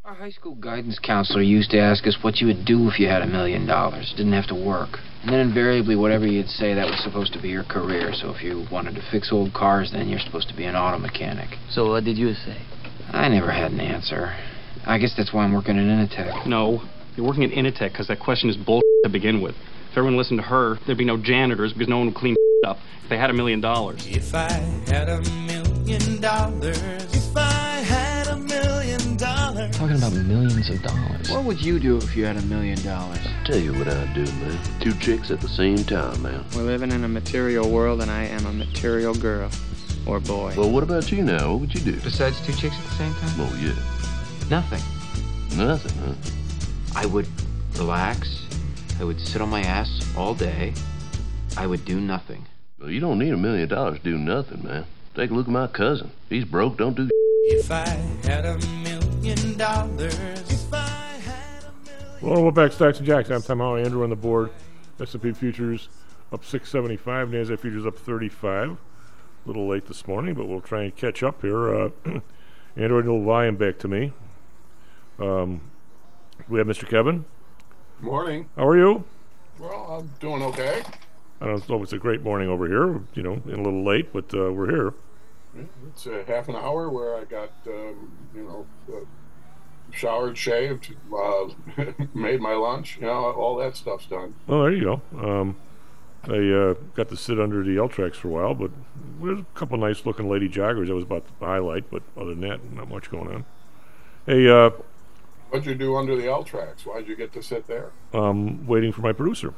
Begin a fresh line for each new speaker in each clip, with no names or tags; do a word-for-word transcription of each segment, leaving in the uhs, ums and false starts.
Our high school guidance counselor used to ask us what you would do if you had a million dollars. Didn't have to work. And then invariably, whatever you'd say, that was supposed to be your career. So if you wanted to fix old cars, then you're supposed to be an auto mechanic.
So what did you say?
I never had an answer. I guess that's why I'm working at Initech.
No, you're working at Initech because that question is bullshit to begin with. If everyone listened to her, there'd be no janitors because no one would clean up if they had a million dollars.
If I had a million dollars, if I had a million dollars.
Talking about millions of dollars.
What would you do if you had a million dollars?
Tell you what I'd do, man. Two chicks at the same time, man.
We're living in a material world, and I am a material girl. Or boy.
Well, what about you now? What would you do?
Besides two chicks at the same time?
Oh, yeah.
Nothing.
Nothing, huh?
I would relax. I would sit on my ass all day. I would do nothing.
Well, you don't need a million dollars to do nothing, man. Take a look at my cousin. He's broke, don't do
If I had a million dollars, if I had a million.
Well, we're back, Stacks and Jacks. I'm Tom Howell, Andrew on the board. S and P futures up six seventy-five. NASDAQ futures up thirty-five. A little late this morning, but we'll try and catch up here. Uh, Andrew, a little volume back to me. Um, we have Mister Kevin.
Morning.
How are you?
Well, I'm doing okay.
I don't know if it's a great morning over here, you know, and a little late, but uh, we're here.
It's a half an hour where I got, um, you know, uh, showered, shaved, uh, made my lunch, you know, all that stuff's done.
Well, there you go. Um, I uh, got to sit under the L-Trax for a while, but there's a couple nice-looking lady joggers. That was about the highlight, but other than that, not much going on. Hey, uh...
what'd you do under the L-Trax? Why'd you get to sit there?
Um, waiting for my producer.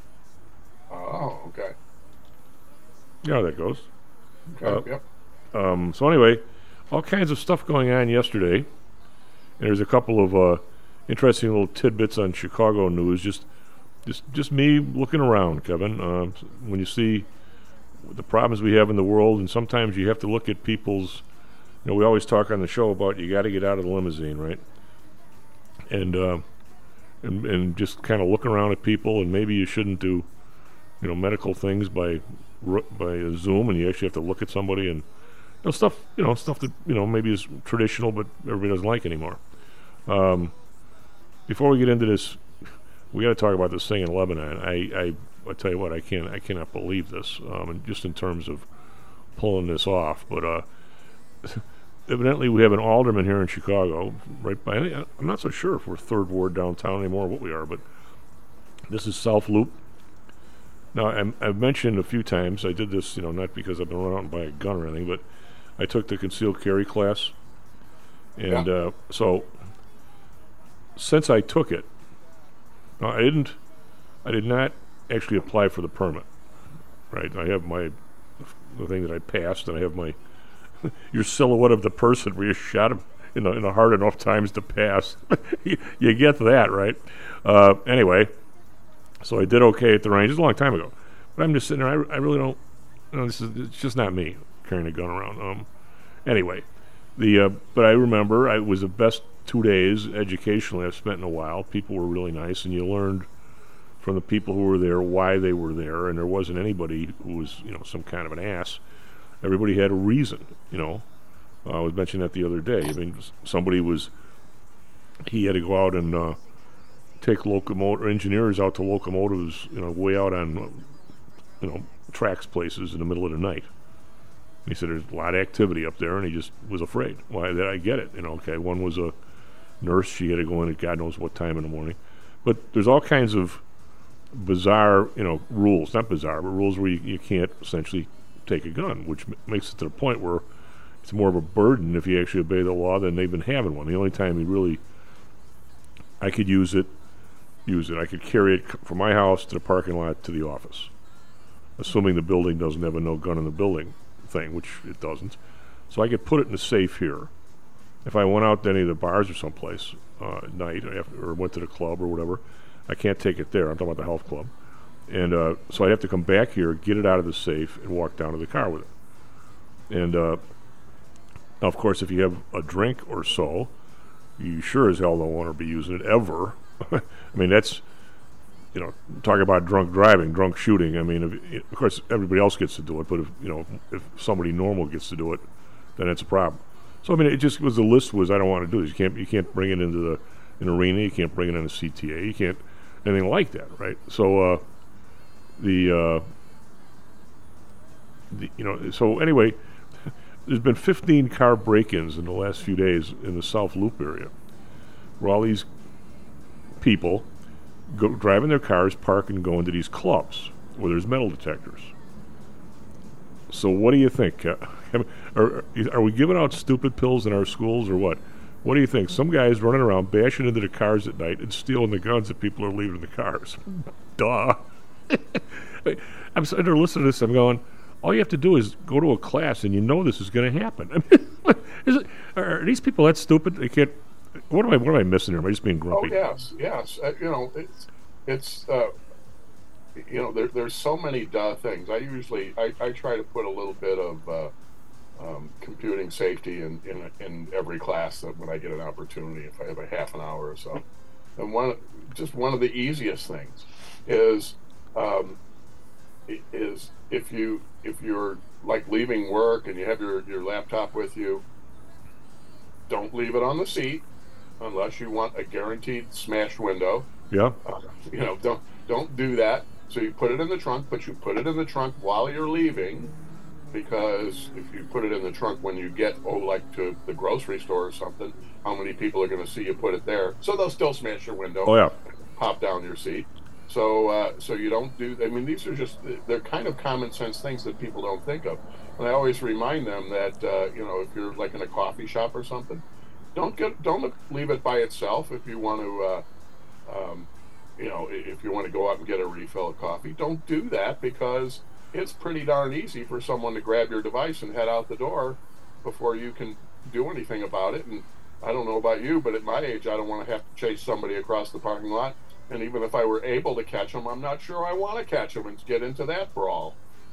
Oh, okay.
You know how that goes.
Okay,
uh,
yep.
Um, so anyway, all kinds of stuff going on yesterday. And there's a couple of uh, interesting little tidbits on Chicago news. Just, just, just me looking around, Kevin. Uh, when you see the problems we have in the world, and sometimes you have to look at people's. You know, we always talk on the show about you got to get out of the limousine, right? And uh, and and just kind of looking around at people, and maybe you shouldn't do, you know, medical things by by a Zoom, and you actually have to look at somebody and. You know, stuff, you know, stuff that, you know, maybe is traditional, but everybody doesn't like anymore. Um, before we get into this, we got to talk about this thing in Lebanon. I, I, I tell you what, I can't, I cannot believe this. Um, and just in terms of pulling this off, but uh, evidently we have an alderman here in Chicago, right by. I'm not so sure if we're Third Ward downtown anymore, or what we are, but this is South Loop. Now, I'm, I've mentioned a few times. I did this, you know, not because I've been running out and buy a gun or anything, but. I took the concealed carry class, and
yeah.
uh, so since I took it, now I didn't, I did not actually apply for the permit, right? I have my the thing that I passed, and I have my your silhouette of the person where you shot him in a, in a hard enough times to pass. you, you get that, right? Uh, anyway, so I did okay at the range. It's a long time ago, but I'm just sitting there. I, I really don't. You know, this is it's just not me. Carrying a gun around. Um, anyway, the uh, but I remember I, it was the best two days educationally I've spent in a while. People were really nice, and you learned from the people who were there why they were there, and there wasn't anybody who was, you know, some kind of an ass. Everybody had a reason, you know. Uh, I was mentioning that the other day. I mean, somebody was he had to go out and uh, take locomotive engineers out to locomotives, you know, way out on, you know, tracks places in the middle of the night. He said there's a lot of activity up there, and he just was afraid. Why? That I get it. You know, okay, one was a nurse. She had to go in at God knows what time in the morning. But there's all kinds of bizarre, you know, rules. Not bizarre, but rules where you, you can't essentially take a gun, which m- makes it to the point where it's more of a burden if you actually obey the law than they've been having one. The only time you really, I could use it, use it. I could carry it c- from my house to the parking lot to the office, assuming the building doesn't have a no gun in the building thing, which it doesn't. So I could put it in the safe here. If I went out to any of the bars or someplace uh, at night or, after, or went to the club or whatever, I can't take it there. I'm talking about the health club. And uh, so I'd have to come back here, get it out of the safe, and walk down to the car with it. And uh, now, of course, if you have a drink or so, you sure as hell don't want to be using it ever. I mean, that's, you know, talk about drunk driving, drunk shooting. I mean, if, of course, everybody else gets to do it, but if, you know, if somebody normal gets to do it, then it's a problem. So I mean, it just was the list was I don't want to do this. You can't you can't bring it into the an arena. You can't bring it into C T A. You can't anything like that, right? So uh, the, uh, the you know so anyway, there's been fifteen car break-ins in the last few days in the South Loop area, where all these people go driving their cars, park, and go into these clubs where there's metal detectors. So what do you think? Uh, are, are we giving out stupid pills in our schools or what? What do you think? Some guys running around bashing into the cars at night and stealing the guns that people are leaving in the cars. Duh. I'm sitting there listening to this. I'm going, all you have to do is go to a class and you know this is going to happen. I mean, is it, are, are these people that stupid? They can't. What am I? What am I missing here? Am I just being grumpy?
Oh yes, yes. Uh, you know, it's it's. Uh, you know, there, there's so many duh things. I usually I, I try to put a little bit of uh, um, computing safety in, in in every class that when I get an opportunity, if I have a half an hour or so. And one just one of the easiest things is um, is if you if you're like leaving work and you have your, your laptop with you, don't leave it on the seat unless you want a guaranteed smashed window.
Yeah.
Uh, you know, don't don't do that. So you put it in the trunk, but you put it in the trunk while you're leaving, because if you put it in the trunk when you get, oh, like to the grocery store or something, how many people are going to see you put it there? So they'll still smash your window.
Oh, yeah.
Pop down your seat. So uh, so you don't do, I mean, these are just, they're kind of common sense things that people don't think of. And I always remind them that, uh, you know, if you're like in a coffee shop or something, don't get, don't leave it by itself if you want to, uh, um, you know, if you want to go out and get a refill of coffee. Don't do that, because it's pretty darn easy for someone to grab your device and head out the door before you can do anything about it. And I don't know about you, but at my age, I don't want to have to chase somebody across the parking lot. And even if I were able to catch them, I'm not sure I want to catch them and get into that brawl.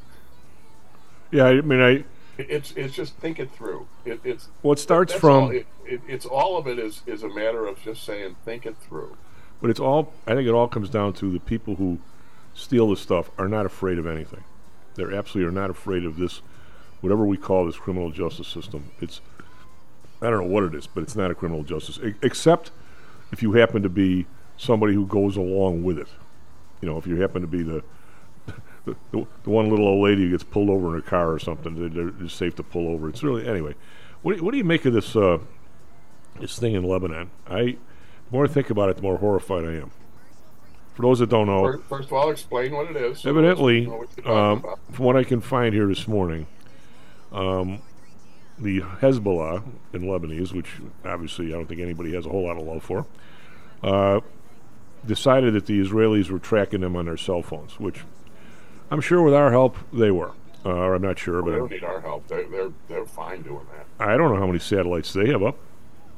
Yeah, I mean, I.
It's it's just think it through. It, it's
well, it starts
that's
from.
All, it, it, it's all of it is is a matter of just saying think it through.
But it's all, I think it all comes down to the people who steal this stuff are not afraid of anything. They're absolutely are not afraid of this, whatever we call this criminal justice system. It's, I don't know what it is, but it's not a criminal justice, e- except if you happen to be somebody who goes along with it. You know, if you happen to be the the, the, the one little old lady who gets pulled over in a car or something, they're, they're, it's safe to pull over. It's really, anyway. What do you, what do you make of this, uh, this thing in Lebanon? I... The more I think about it, the more horrified I am. For those that don't know,
First, first of all, explain what it is. So
evidently,
know what you're talking
um, from what I can find here this morning, um, the Hezbollah in Lebanese, which obviously I don't think anybody has a whole lot of love for, uh, decided that the Israelis were tracking them on their cell phones, which I'm sure with our help they were. Uh, or I'm not sure,
Well,
but
they don't need our help. They, they're they're fine doing that.
I don't know how many satellites they have up.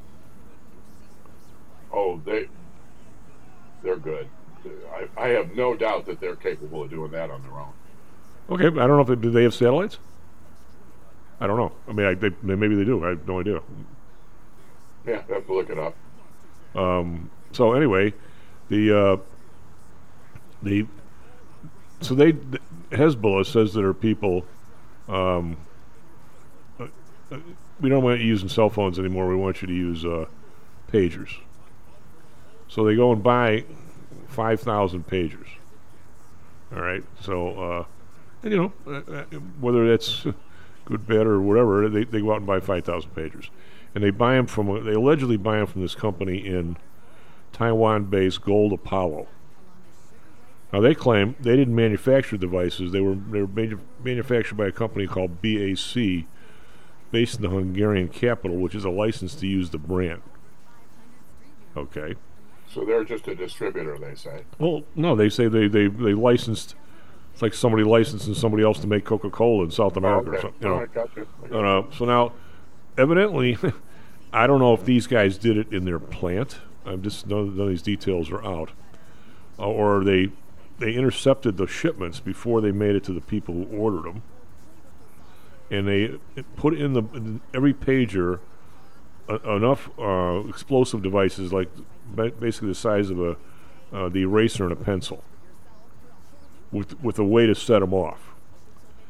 Oh, they they're good. I, I have no doubt that they're capable of doing that on their own.
Okay, but I don't know if they, do they have satellites? I don't know. I mean, I, they, maybe they do. I have no idea.
Yeah, I have to look it up.
Um, so anyway, the uh, the so they the Hezbollah says that our people um, uh, uh, we don't want you using cell phones anymore. We want you to use uh, pagers. So they go and buy five thousand pagers. All right. So uh, and you know uh, whether that's good, bad, or whatever, they they go out and buy five thousand pagers. And they buy them from, they allegedly buy them from this company in Taiwan-based Gold Apollo. Now they claim they didn't manufacture devices; they were they were manu- manufactured by a company called B A C, based in the Hungarian capital, which is a license to use the brand. Okay.
So they're just a distributor, they say.
Well, no, they say they they they licensed. It's like somebody licensing somebody else to make Coca-Cola in South America
Oh, okay.
or something. You know.
All right, gotcha.
Uh, so now, evidently, I don't know if these guys did it in their plant. I'm just none, none of these details are out, uh, or they they intercepted the shipments before they made it to the people who ordered them, and they put in the in every pager uh, enough uh, explosive devices, like ba- basically the size of a uh, the eraser and a pencil, with with a way to set them off.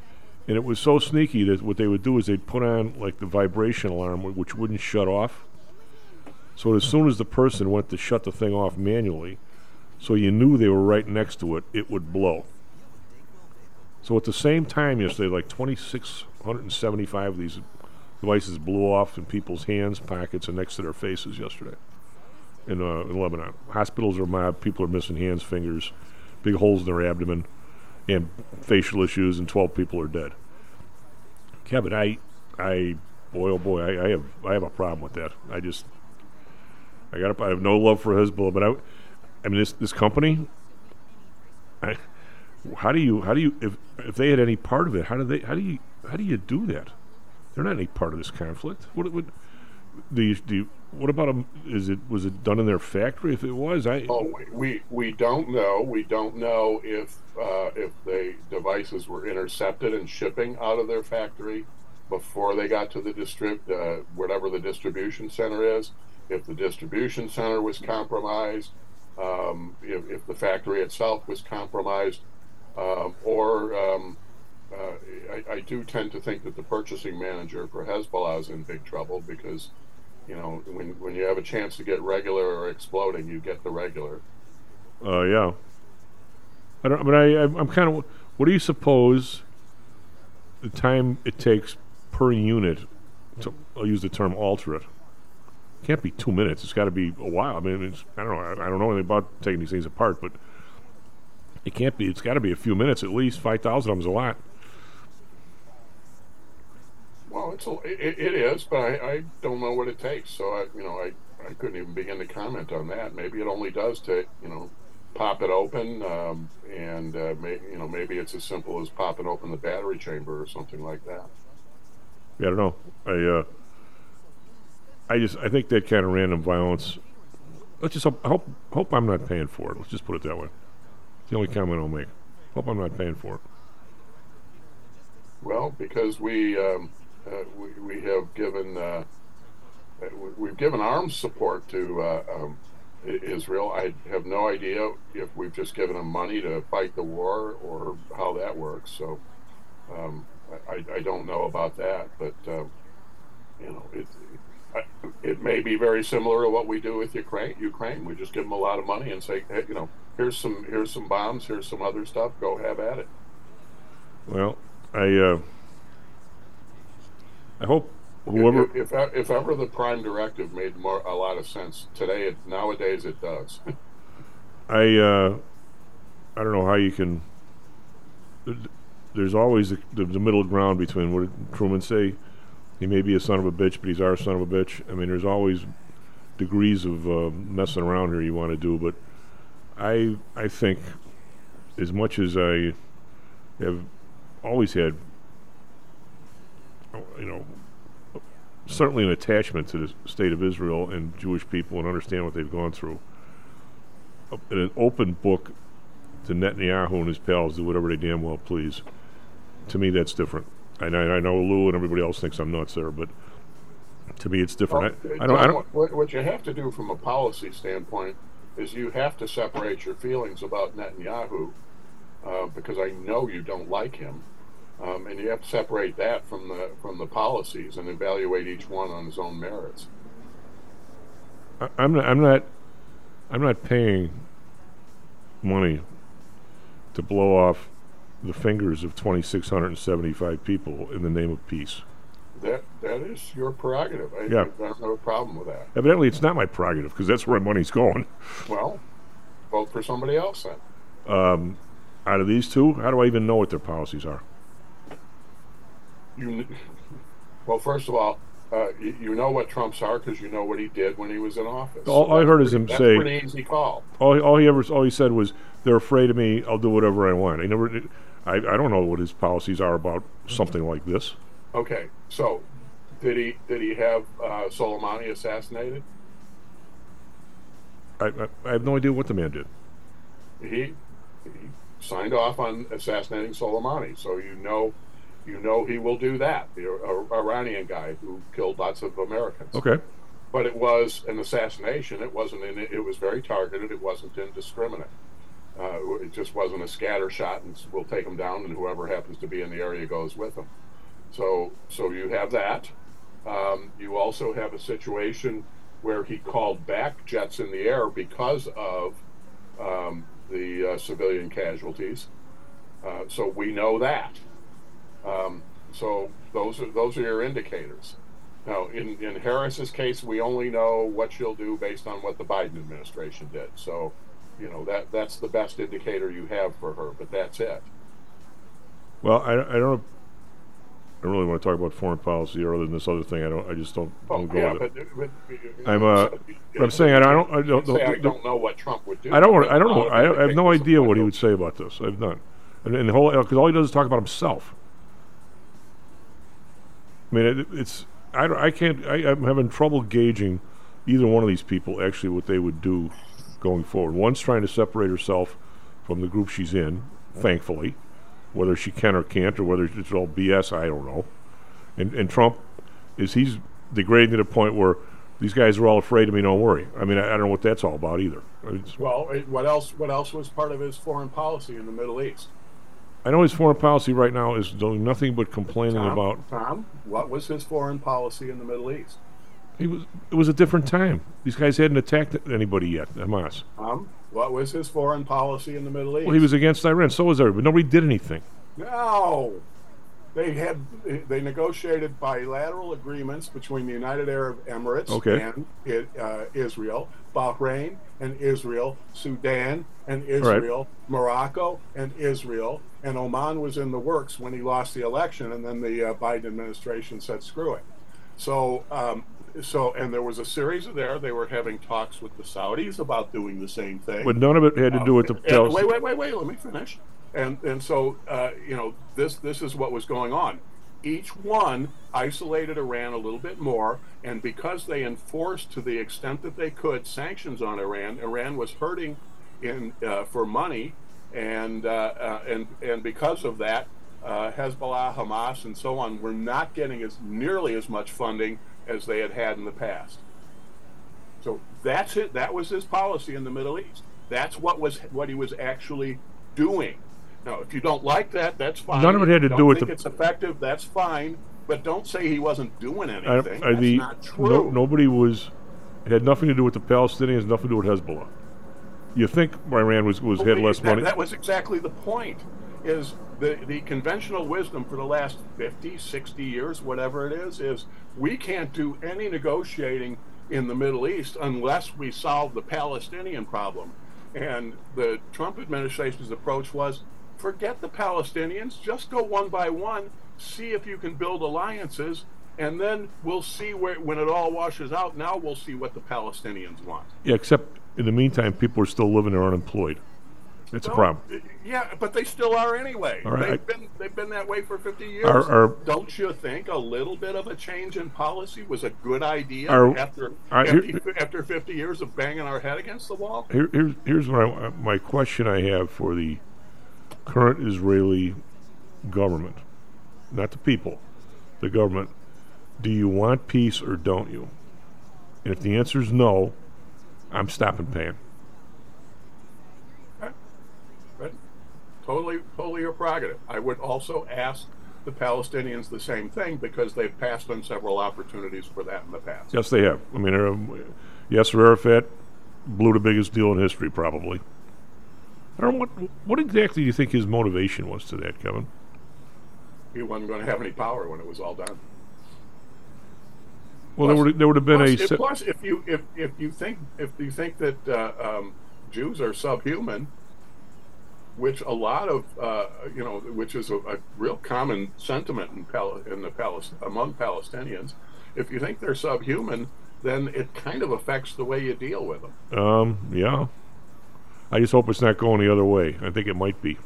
And it was so sneaky that what they would do is they'd put on like the vibration alarm, wh- which wouldn't shut off. So as soon as the person went to shut the thing off manually, so you knew they were right next to it, it would blow. So at the same time yesterday, like two thousand six hundred seventy-five of these devices blew off in people's hands, pockets, and next to their faces yesterday in, uh, in Lebanon. Hospitals are mobbed, people are missing hands, fingers, big holes in their abdomen, and facial issues, and twelve people are dead. Kevin, I, I, boy, oh boy, I, I have, I have a problem with that. I just, I got, I have no love for Hezbollah, but I, I mean, this, this company, I, how do you, how do you, if, if they had any part of it, how do they, how do you, how do you do that? They're not any part of this conflict. What, what, do you, do you, what about them? Is it, was it done in their factory? If it was, I.
Oh, we we, we don't know. We don't know if uh, if the devices were intercepted and shipping out of their factory before they got to the distrib uh, whatever the distribution center is. If the distribution center was compromised, um, if, if the factory itself was compromised, um, or um, uh, I, I do tend to think that the purchasing manager for Hezbollah is in big trouble because, you know, when when you have a chance to get regular or exploding, you get the regular.
Uh, yeah. I don't. But I, I I'm kind of. What do you suppose the time it takes per unit to? I'll use the term alter it. Can't be two minutes. It's got to be a while. I mean, it's, I don't know. I, I don't know anything about taking these things apart, but it can't be. It's got to be a few minutes at least. Five thousand of them is a lot.
Well, it's a, it, it is, but I, I don't know what it takes. So I, you know, I, I couldn't even begin to comment on that. Maybe it only does to, you know, pop it open, um, and uh, may, you know, maybe it's as simple as popping open the battery chamber or something like that.
Yeah, I don't know. I, uh, I just, I think that kind of random violence. Let's just hope, hope, hope I'm not paying for it. Let's just put it that way. It's the only comment I'll make. Hope I'm not paying for it.
Well, because we. Um, Uh, we, we have given uh, we've given arms support to uh, um, Israel. I have no idea if we've just given them money to fight the war or how that works. So um, I, I don't know about that, but um, you know, it, it it may be very similar to what we do with Ukraine. Ukraine, we just give them a lot of money and say, hey, you know, here's some here's some bombs, here's some other stuff. Go have at it.
Well, I. Uh I hope whoever.
If, if if ever the prime directive made more a lot of sense today, it, nowadays it does.
I uh, I don't know how you can. There's always the, the, the middle ground between what did Truman say? He may be a son of a bitch, but he's our son of a bitch. I mean, there's always degrees of uh, messing around here you want to do, but I I think as much as I have always had, you know, certainly an attachment to the state of Israel and Jewish people and understand what they've gone through. An open book to Netanyahu and his pals do whatever they damn well please. To me, that's different. And I, I know Lou and everybody else thinks I'm nuts there, but to me, it's different.
Well,
I, I don't. I don't.
What, what you have to do from a policy standpoint is you have to separate your feelings about Netanyahu, uh, because I know you don't like him. Um, and you have to separate that from the from the policies and evaluate each one on its own merits.
I, I'm not. I'm not. I'm not paying money to blow off the fingers of two thousand six hundred seventy-five people in the name of peace.
That that is your prerogative. I,
Yeah.
I don't have a problem with that.
Evidently, it's not my prerogative because that's where my money's going.
Well, vote for somebody else then.
Um, out of these two, how do I even know what their policies are?
You, well, first of all, uh, you, you know what Trump's are because you know what he did when he was in office.
All
So
I heard
that's
is him
pretty-
say-
That's a pretty easy call.
All, all he ever, all he said was, "They're afraid of me. I'll do whatever I want." I never, I, I don't know what his policies are about something like this.
Okay, so did he did he have uh, Soleimani assassinated?
I, I, I have no idea what the man did.
He, he signed off on assassinating Soleimani, so you know. You know he will do that. The uh, Iranian guy who killed lots of Americans.
Okay.
But it was an assassination. It wasn't. In, it was very targeted. It wasn't indiscriminate. Uh, it just wasn't a scatter shot, and we'll take them down, and whoever happens to be in the area goes with them. So, so you have that. Um, you also have a situation where he called back jets in the air because of um, the uh, civilian casualties. Uh, so we know that. Um, so those are those are your indicators. Now, in, in Harris's case, we only know what she'll do based on what the Biden administration did. So, you know, that that's the best indicator you have for her, but that's it.
Well, I, I don't I don't really want to talk about foreign policy or other than this other thing. I don't. I just don't,
Oh,
don't go
yeah,
with it.
but, but
I'm, uh, but I'm saying I don't. I don't.
say I
the-
don't know what Trump would do.
I don't.
but
I don't know.
I'll
I, I have no
indicate
idea what he
some-
would say about this. I've none. And, and the whole because all he does is talk about himself. I mean, it, it's. I, don't- I can't. I, I'm having trouble gauging either one of these people actually what they would do going forward. One's trying to separate herself from the group she's in, thankfully. Whether she can or can't, or whether it's all B S, I don't know. And and Trump is he's degrading to the point where these guys are all afraid of me. Don't worry. I mean, I, I don't know what that's all about either. It's,
Well, it- what else? What else was part of his foreign policy in the Middle East?
I know his foreign policy right now is doing nothing but complaining
Tom,
about.
Tom, what was his foreign policy in the Middle East?
He was. It was a different time. These guys hadn't attacked anybody yet. Hamas.
Tom, what was his foreign policy in the Middle East?
Well, he was against Iran. So was everybody. Nobody did anything.
No. They had they negotiated bilateral agreements between the United Arab Emirates
Okay.
and it, uh, Israel, Bahrain and Israel, Sudan and Israel, Morocco and Israel, and Oman was in the works when he lost the election, and then the uh, Biden administration said screw it. So, um, so and there was a series of there. They were having talks with the Saudis about doing the same thing.
But none of it had to do with the.
And-
Palestine-
wait, wait, wait, wait. Let me finish. And and so uh, you know this this is what was going on. Each one isolated Iran a little bit more, and because they enforced to the extent that they could sanctions on Iran, Iran was hurting in uh, for money, and uh, uh, and and because of that, uh, Hezbollah, Hamas, and so on were not getting as nearly as much funding as they had had in the past. So that's it. That was his policy in the Middle East. That's what was what he was actually doing. Now, if you don't like that, that's fine.
None of it had to
If you
do
don't
with
think
the-
it's effective. That's fine. But don't say he wasn't doing
I,
anything.
I,
That's
the,
not true.
no, nobody was. It had nothing to do with the Palestinians. Nothing to do with Hezbollah. You think Iran was was had less
that,
money?
That was exactly the point. Is the the conventional wisdom for the last fifty, sixty years, whatever it is, is we can't do any negotiating in the Middle East unless we solve the Palestinian problem. And the Trump administration's approach was, forget the Palestinians, just go one by one, see if you can build alliances, and then we'll see where, when it all washes out, now we'll see what the Palestinians want.
Yeah, except in the meantime, people are still living there unemployed. It's a
Well,
problem.
Yeah, but they still are anyway.
All right,
They've
I-
been they've been that way for fifty years.
Are- are-
Don't you think a little bit of a change in policy was a good idea
Are-
after
are-
after,
here-
after fifty years of banging our head against the wall?
Here, here's here's what I, my question I have for the current Israeli government, not the people, the government. Do you want peace or don't you? And if the answer is no, I'm stopping paying.
But totally, totally your prerogative. I would also ask the Palestinians the same thing because they've passed on several opportunities for that in the past.
Yes, they have. I mean, uh, Yasser Arafat blew the biggest deal in history, probably. I don't know what what exactly do you think his motivation was to that, Kevin?
He wasn't going to have any power when it was all done.
Well, there would there would have been
plus,
a.
if,
se-
plus, if you if if you think if you think that uh, um, Jews are subhuman, which a lot of uh, you know, which is a, a real common sentiment in Pal- in the Palis- among Palestinians, if you think they're subhuman, then it kind of affects the way you deal with them.
Um, yeah. I just hope it's not going the other way. I think it might be.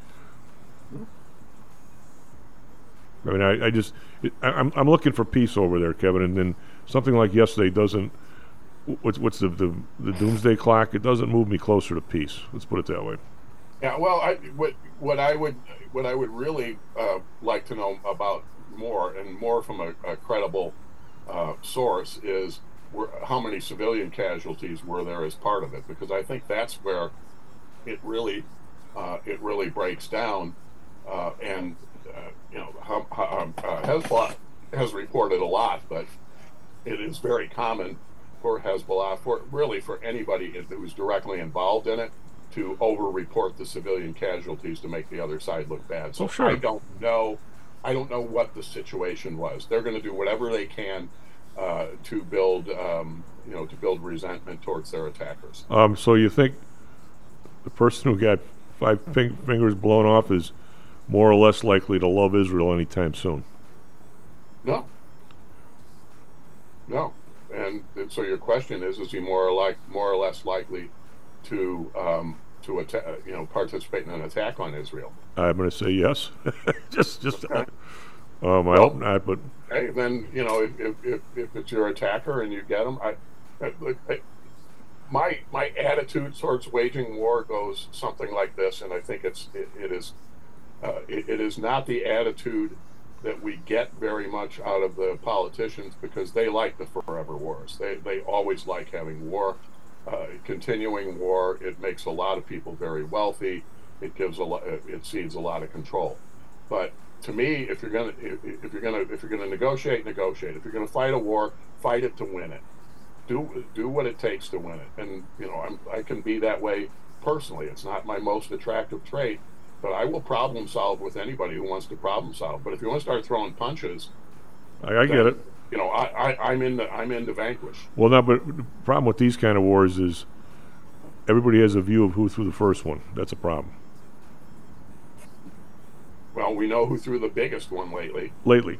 I mean, I, I just, it, I, I'm, I'm looking for peace over there, Kevin, and then something like yesterday doesn't. What's what's the, the the doomsday clock? It doesn't move me closer to peace. Let's put it that way.
Yeah, well, I, what what I would what I would really uh, like to know about more and more from a, a credible uh, source is were, how many civilian casualties were there as part of it, because I think that's where it really uh, it really breaks down. Uh, and uh, you know, um, uh, Hezbollah has reported a lot, but it is very common for Hezbollah, for really for anybody who's directly involved in it, to over-report the civilian casualties to make the other side look bad. So
Oh, sure.
I don't know, I don't know what the situation was. They're going to do whatever they can uh, to build, um, you know, to build resentment towards their attackers.
Um, so you think the person who got five fing- fingers blown off is more or less likely to love Israel anytime soon?
No. No. And, and so your question is: Is he more or like more or less likely to um, to atta- you know participate in an attack on Israel?
I'm going to say yes. just, just.
Okay.
Um, I
Well-
hope not, but
Hey, then you know if, if, if, if it's your attacker and you get him, I, I, look, I my my attitude towards waging war goes something like this, and I think it's it, it is uh, it, it is not the attitude that we get very much out of the politicians, because they like the forever wars. They they always like having war, uh, continuing war. It makes a lot of people very wealthy. It gives a lot. It seeds a lot of control. But to me, if you're gonna if, if you're gonna if you're gonna negotiate, negotiate. If you're gonna fight a war, fight it to win it. Do do what it takes to win it. And you know, I'm I can be that way personally. It's not my most attractive trait, but I will problem solve with anybody who wants to problem solve. But if you want to start throwing punches,
I, I get it.
you know, I, I I'm in the I'm in to vanquish.
Well, no, but the problem with these kind of wars is everybody has a view of who threw the first one. That's a problem.
Well, we know who threw the biggest one lately,
Lately,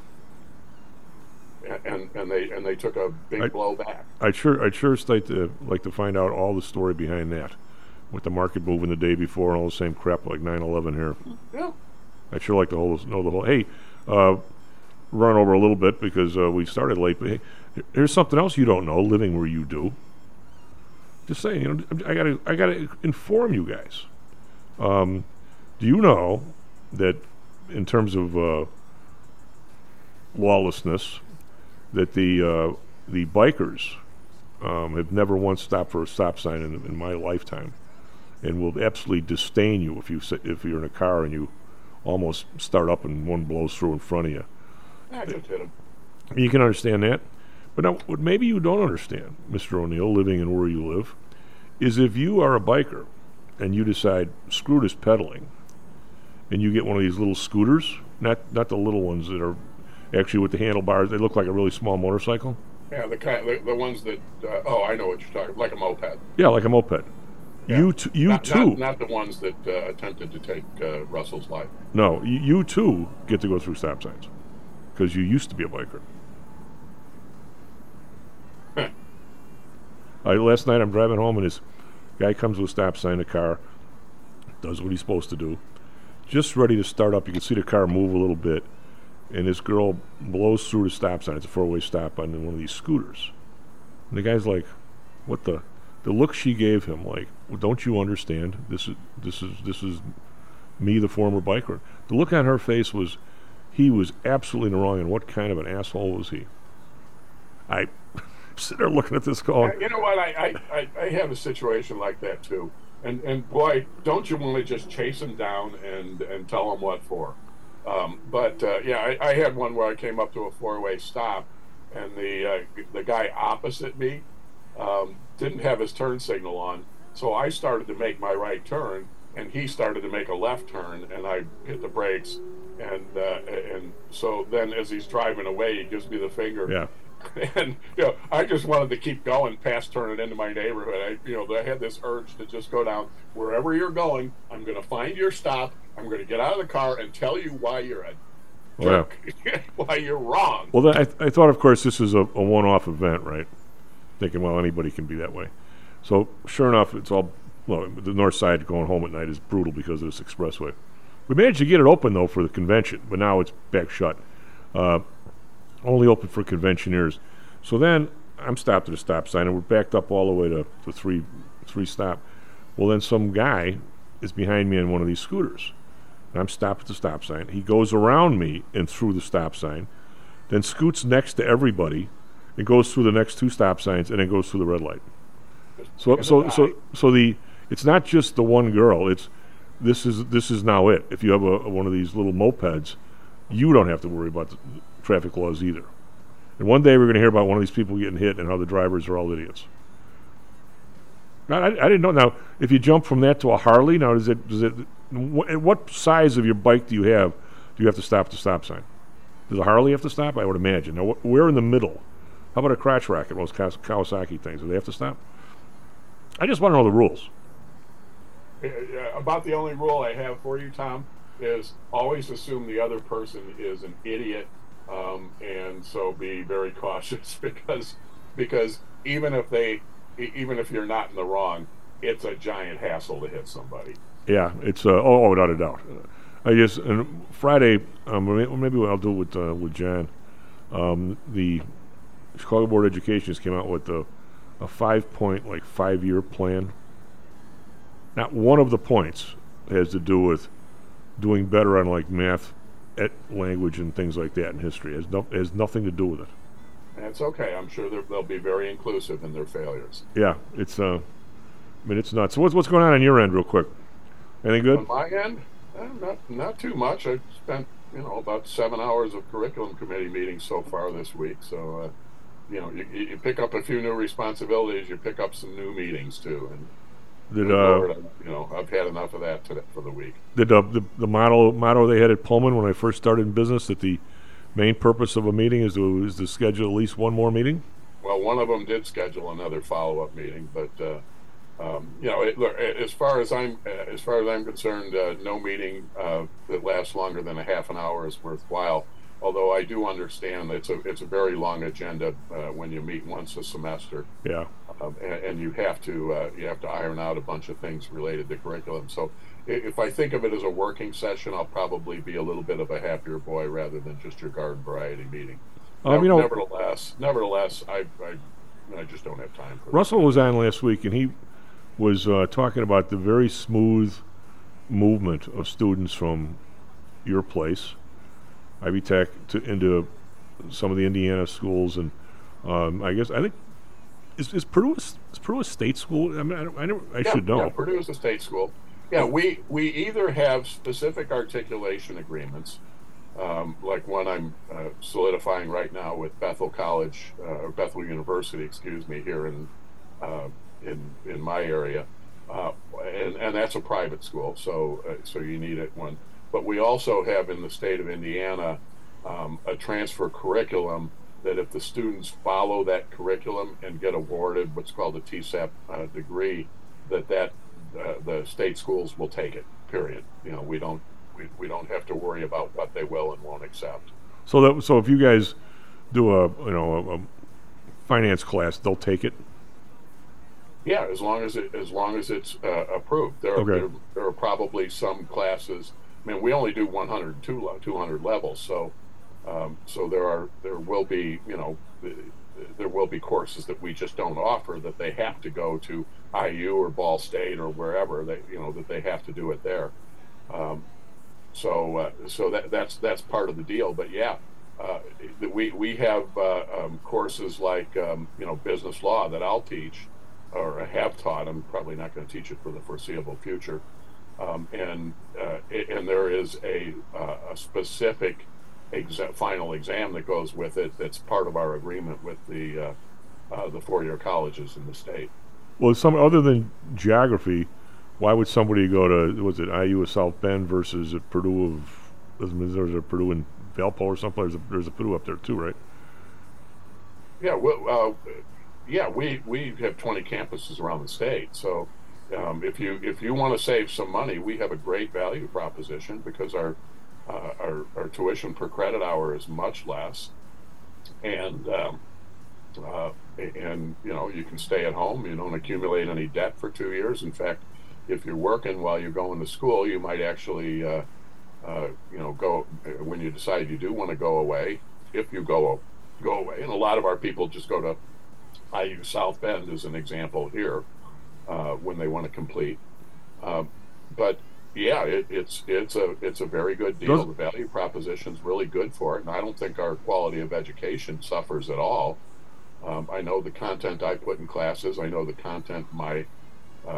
and and, and they and they took a big
I-
blow back.
I'd sure, I'd sure like to like to find out all the story behind that, with the market moving the day before and all the same crap like nine eleven here.
Yeah.
I'd sure like to hold, know the whole. Hey, uh, run over a little bit because uh, we started late. But hey, here's something else you don't know, living where you do. Just saying, you know, I gotta, I gotta inform you guys. Um, do you know that in terms of uh, lawlessness, that the uh, the bikers um, have never once stopped for a stop sign in, in my lifetime, and will absolutely disdain you if you sit, if you're in a car and you almost start up and one blows through in front of you.
I just hit him.
You can understand that. But now, what maybe you don't understand, Mister O'Neill, living in where you live, is if you are a biker and you decide, screw this pedaling, and you get one of these little scooters, not not the little ones that are actually with the handlebars, they look like a really small motorcycle.
Yeah, the kind, the, the ones that. Uh, oh, I know what you're talking. Like a moped.
Yeah, like a moped.
Yeah.
You, t- you
not,
too.
Not, not the ones that uh, attempted to take uh, Russell's life.
No, you, you too get to go through stop signs because you used to be a biker. I, last night I'm driving home and this guy comes with a stop sign, the car does what he's supposed to do, just ready to start up. You can see the car move a little bit, and this girl blows through the stop sign. It's a four-way stop on one of these scooters. And the guy's like, "What the?" The look she gave him, like, well, "Don't you understand? This is this is this is me, the former biker." The look on her face was, he was absolutely in the wrong. And what kind of an asshole was he? I sit there looking at this going,
You know what? I, I, I, I have a situation like that too. And and boy, don't you want to just chase him down and, and tell him what for? Um, but uh, yeah, I, I had one where I came up to a four-way stop, and the uh, the guy opposite me um, didn't have his turn signal on, so I started to make my right turn, and he started to make a left turn, and I hit the brakes, and uh, and so then as he's driving away, he gives me the finger.
yeah.
And you know, I just wanted to keep going past turning into my neighborhood. I, you know, I had this urge to just go down wherever you're going. I'm going to find your stop. I'm going to get out of the car and tell you why you're a
Well,
jerk, why you're wrong.
Well, then I, th- I thought, of course, this is a, a one-off event, right? Thinking, well, anybody can be that way. So, sure enough, it's all, well, the north side going home at night is brutal because of this expressway. We managed to get it open, though, for the convention, but now it's back shut. Uh, only open for conventioneers. So then I'm stopped at a stop sign, and we're backed up all the way to, to three, three stop. Well, then some guy is behind me on one of these scooters. And I'm stopped at the stop sign. He goes around me and through the stop sign, then scoots next to everybody, and goes through the next two stop signs, and then goes through the red light. So, so, so, so the it's not just the one girl. It's this is this is now it. If you have a, a one of these little mopeds, you don't have to worry about the traffic laws either. And one day we're going to hear about one of these people getting hit and how the drivers are all idiots. I, I, I didn't know. Now, if you jump from that to a Harley, now does it does it? Wh- what size of your bike do you have? Do you have to stop at the stop sign? Does a Harley have to stop? I would imagine. Now, wh- we're in the middle. How about a crotch racket? Those Kawas- Kawasaki things. Do they have to stop? I just want to know the rules.
Uh, About the only rule I have for you, Tom, is always assume the other person is an idiot, um, and so be very cautious because because even if they e- even if you're not in the wrong, it's a giant hassle to hit somebody.
Yeah, it's uh, oh, oh, without a doubt. I guess and Friday, um, or may- or maybe I'll do it with uh, with John. Um, the Chicago Board of Education has came out with a, a five-point, like five-year plan. Not one of the points has to do with doing better on like math, et language, and things like that in history. It has, no, it has nothing to do with it.
That's okay. I'm sure they're- they'll be very inclusive in their failures.
Yeah, it's uh, I mean it's nuts. So what's what's going on on your end, real quick? Anything good?
On my end, eh, not not too much. I've spent you know about seven hours of curriculum committee meetings so far this week. So uh, you know you, you pick up a few new responsibilities. You pick up some new meetings too. And
Did
good
uh,
Lord, I- you know I've had enough of that today for the week.
did uh, the the motto motto they had at Pullman when I first started in business that the main purpose of a meeting is to is to schedule at least one more meeting?
Well, one of them did schedule another follow-up meeting, but uh, um, you know, it, look, as far as I'm uh, as far as I'm concerned, uh, no meeting uh, that lasts longer than a half an hour is worthwhile. Although I do understand that it's a it's a very long agenda uh, when you meet once a semester,
Yeah.
um, and, and you have to uh, you have to iron out a bunch of things related to curriculum. So i- if I think of it as a working session, I'll probably be a little bit of a happier boy rather than just your garden variety meeting.
Um,
Nev-
you know-
nevertheless, nevertheless, I, I I just don't have time for it.
Russell was on last week, and he was uh, talking about the very smooth movement of students from your place, Ivy Tech, to into some of the Indiana schools, and um, I guess I think is, is Purdue a, is Purdue a state school? I mean, I, don't, I, never, I
Yeah,
should know.
Yeah, Purdue is a state school. Yeah, we we either have specific articulation agreements, um, like one I'm uh, solidifying right now with Bethel College uh, or Bethel University, excuse me, here in uh, in in my area, uh, and and that's a private school, so uh, so you need it one. But we also have in the state of Indiana um, a transfer curriculum that if the students follow that curriculum and get awarded what's called a T S A P uh, degree, that that uh, the state schools will take it. Period. You know, we don't we, we don't have to worry about what they will and won't accept.
So that so if you guys do a you know a, a finance class, they'll take it.
Yeah, as long as it as long as it's uh, approved. There are,
Okay.
there there are probably some classes. I mean, we only do one hundred two le- two hundred levels, so um, so there are there will be you know th- there will be courses that we just don't offer that they have to go to I U or Ball State or wherever they you know that they have to do it there. Um, so uh, so that that's that's part of the deal. But yeah, uh, we we have uh, um, courses like um, you know business law that I'll teach or have taught. I'm probably not going to teach it for the foreseeable future. Um, and uh, it, and there is a, uh, a specific exa- final exam that goes with it. That's part of our agreement with the uh, uh, the four-year colleges in the state.
Well, some other than geography, why would somebody go to was it I U of South Bend versus a Purdue of there's a Purdue in Valpo or someplace? There's a, there's a Purdue up there too, right?
Yeah, well, uh, yeah, we we have twenty campuses around the state, so. Um, if you if you want to save some money, we have a great value proposition because our uh, our, our tuition per credit hour is much less, and um, uh, and you know you can stay at home. You don't accumulate any debt for two years. In fact, if you're working while you're going to school, you might actually uh, uh, you know go when you decide you do want to go away. If you go go away, and a lot of our people just go to I U South Bend as an example here. Uh, when they want to complete, um, but yeah, it, it's it's a it's a very good deal.
Does-
The value proposition is really good for it, and I don't think our quality of education suffers at all. Um, I know the content I put in classes. I know the content my uh,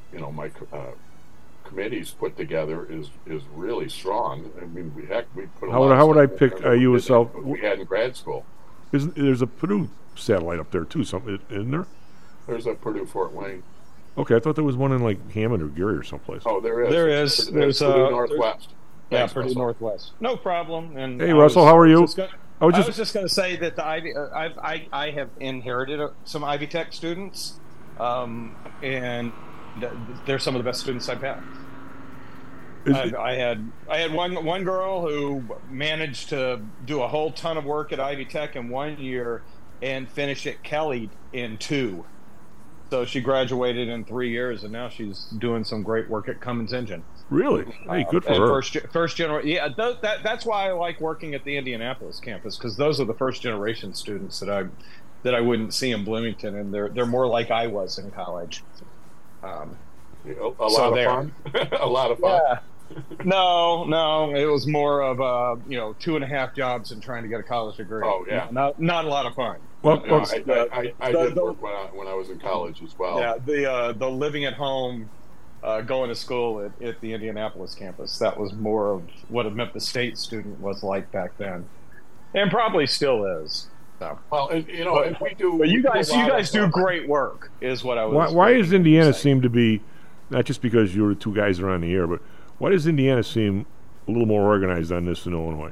you know, my uh, committees put together is is really strong. I mean, we heck, we put a
How
lot
would,
of
how would I
stuff
pick
in
uh,
there
you
we
as
didn't-
self?
we had in grad school.
Isn't, there's a Purdue satellite up there too, something, isn't there?
There's a Purdue Fort Wayne.
Okay, I thought there was one in like Hammond or Gary or someplace.
Oh, there is.
There
It's
is.
Purdue-
There's,
Purdue
uh,
Northwest.
Yeah,
Thanks,
Purdue
Russell.
Northwest. No problem. And
Hey,
I
Russell,
was
how are you?
just gonna-
I was
I
just-
was just going to say that the Ivy, uh, I've, I, I have inherited uh, some Ivy Tech students, um, and th- they're some of the best students I've had.
Is
I,
it-
I had I had one one girl who managed to do a whole ton of work at Ivy Tech in one year and finish at Kelly in two. So she graduated in three years, and now she's doing some great work at Cummins Engine.
Really? Hey, good for
And
her.
First, ge- first generation. Yeah, th- that that's why I like working at the Indianapolis campus, because those are the first generation students that I that I wouldn't see in Bloomington, and they're they're more like I was in college. Um,
A, a lot
So
of
there.
fun. a lot of fun.
yeah. No, no, it was more of a you know two and a half jobs and trying to get a college degree.
Oh, yeah.
not not a lot of fun.
Well,
No,
well,
I, I, I, I
the-
did
the-
work when I, when I was in college as well.
Yeah, the uh, the living at home, uh, going to school at, at the Indianapolis campus. That was more of what a Memphis State student was like back then, and probably still is. So.
Well, and, you know,
But-
and we do.
But you
we do a
guys, you
lot
guys
of,
do
uh,
great work, is what I was.
why, why does Indiana
saying.
seem to be, not just because you're the two guys that are on the air, but why does Indiana seem a little more organized on this than Illinois?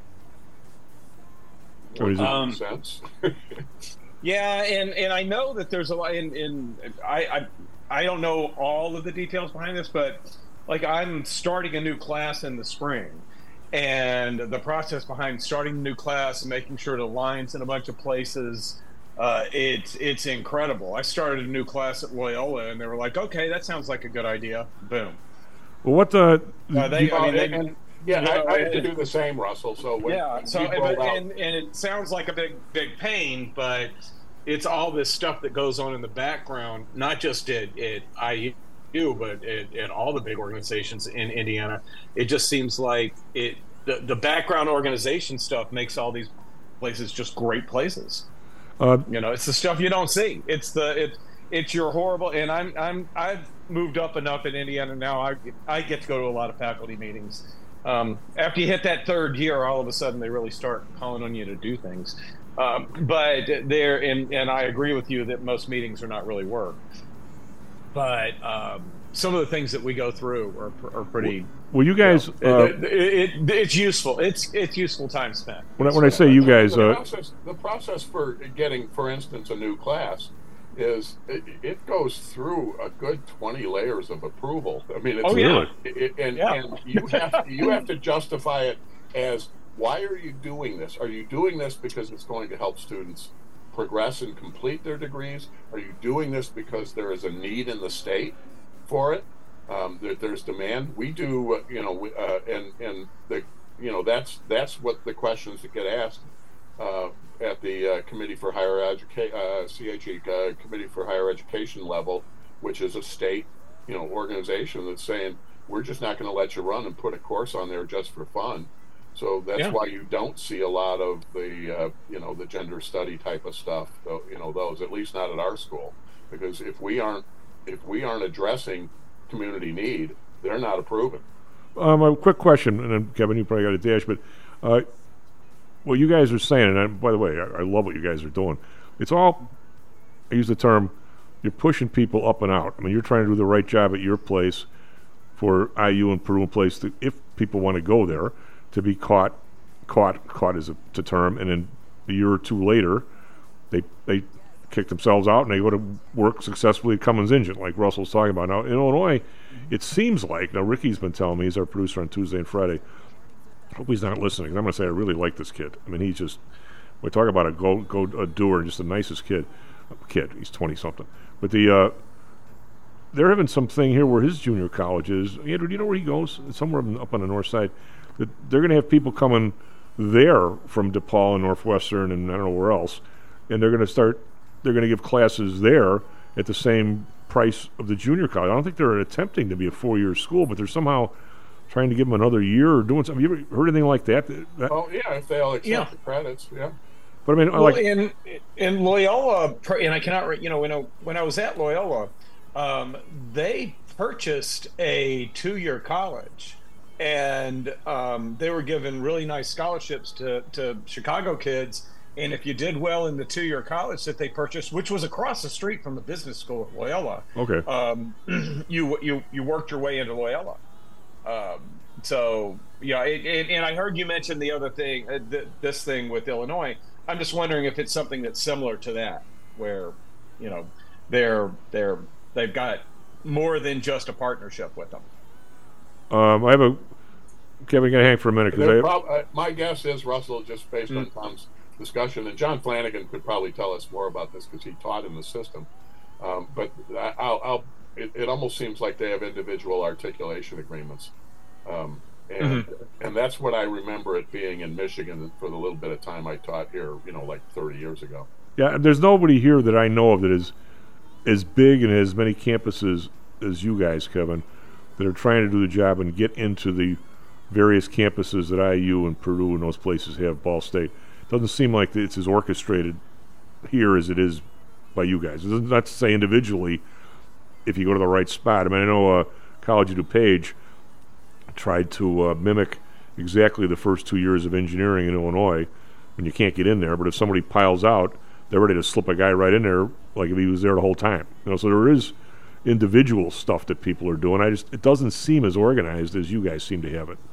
Or is it-
Um,
sense.
Yeah, and, and I know that there's a lot. In, in I, I I don't know all of the details behind this, but like I'm starting a new class in the spring, and the process behind starting a new class and making sure it aligns in a bunch of places, uh, it's it's incredible. I started a new class at Loyola, and they were like, "Okay, that sounds like a good idea." Boom.
well, what the?
Uh, they,
Oh,
I mean,
and,
they,
and, yeah,
you know,
I, I had to
it-
do the same, Russell. So when,
yeah,
when
so
we
and,
rolled out,
and, and it sounds like a big big pain, but it's all this stuff that goes on in the background, not just at, at I U, but at, at all the big organizations in Indiana. It just seems like it the, the background organization stuff makes all these places just great places.
Uh,
You know, it's the stuff you don't see. It's the it it's your horrible. And I'm I'm I've moved up enough in Indiana now. I I get to go to a lot of faculty meetings. Um, after you hit that third year, all of a sudden they really start calling on you to do things. Um, but there, and and I agree with you that most meetings are not really work. But um, some of the things that we go through are, are pretty.
well, you guys.
It,
Uh,
it, it, it's useful. It's it's useful time spent.
when I, when I say you guys,
the
uh,
process, the process for getting, for instance, a new class is it, it goes through a good twenty layers of approval. I mean, it's
Oh, yeah.
it, it- and,
Yeah.
and you have you have to justify it as, why are you doing this? Are you doing this because it's going to help students progress and complete their degrees? Are you doing this because there is a need in the state for it? Um, that there's demand. We do, uh, you know, we, uh, and and the, you know, that's that's what the questions that get asked uh, at the uh, Committee for Higher Education, uh, C H E, uh, Committee for Higher Education level, which is a state, you know, organization that's saying, we're just not going to let you run and put a course on there just for fun. So that's
Yeah.
why you don't see a lot of the, uh, you know, the gender study type of stuff. Though, you know, those, at least not at our school, because if we aren't if we aren't addressing community need, they're not approving.
Um, a quick question, and then Kevin, you probably got a dash, but uh, what you guys are saying, and I, by the way, I, I love what you guys are doing. It's all, I use the term, you're pushing people up and out. I mean, you're trying to do the right job at your place for I U and Peru place to, if people want to go there, to be caught, caught, caught is a, a term, and then a year or two later, they they kick themselves out and they go to work successfully at Cummins Engine, like Russell's talking about. Now, in Illinois, it seems like, now Ricky's been telling me, he's our producer on Tuesday and Friday, hope he's not listening, 'cause I'm going to say I really like this kid. I mean, he's just, we talk about a go, go a doer, just the nicest kid. Kid, he's twenty-something. But the, uh, they're having something here where his junior college is. Andrew, do you know where he goes? It's somewhere up on the north side. That they're going to have people coming there from DePaul and Northwestern and I don't know where else, and they're going to start, they're going to give classes there at the same price of the junior college. I don't think they're attempting to be a four-year school, but they're somehow trying to give them another year or doing something. Have you ever heard anything like that? That-
Oh yeah, if they all accept
Yeah.
the credits, yeah.
but I mean,
Well,
like,
in in Loyola, and I cannot, re- you know, when I, when I was at Loyola, um, they purchased a two-year college, and um, they were given really nice scholarships to, to Chicago kids. And if you did well in the two-year college that they purchased, which was across the street from the business school at Loyola,
Okay.
um, you you you worked your way into Loyola. Um, so yeah, it, it, and I heard you mention the other thing, uh, th- this thing with Illinois. I'm just wondering if it's something that's similar to that, where you know they're they're they've got more than just a partnership with them.
Um, I have a Kevin. Got to hang for a minute because I
They're
have,
prob- uh, my guess is, Russell, just based on
Mm.
Tom's discussion, and John Flanagan could probably tell us more about this because he taught in the system. Um, but I, I'll, I'll it, it almost seems like they have individual articulation agreements, um, and and that's what I remember it being in Michigan for the little bit of time I taught here. You know, like thirty years ago.
yeah. There's nobody here that I know of that is as big and as many campuses as you guys, Kevin, that are trying to do the job and get into the various campuses that I U and Purdue and those places have. Ball State doesn't seem like it's as orchestrated here as it is by you guys. It's not to say individually if you go to the right spot. I mean, I know uh, College of DuPage tried to uh, mimic exactly the first two years of engineering in Illinois when you can't get in there, but if somebody piles out, they're ready to slip a guy right in there like if he was there the whole time. You know, so there is individual stuff that people are doing. I just it doesn't seem as organized as you guys seem to have it.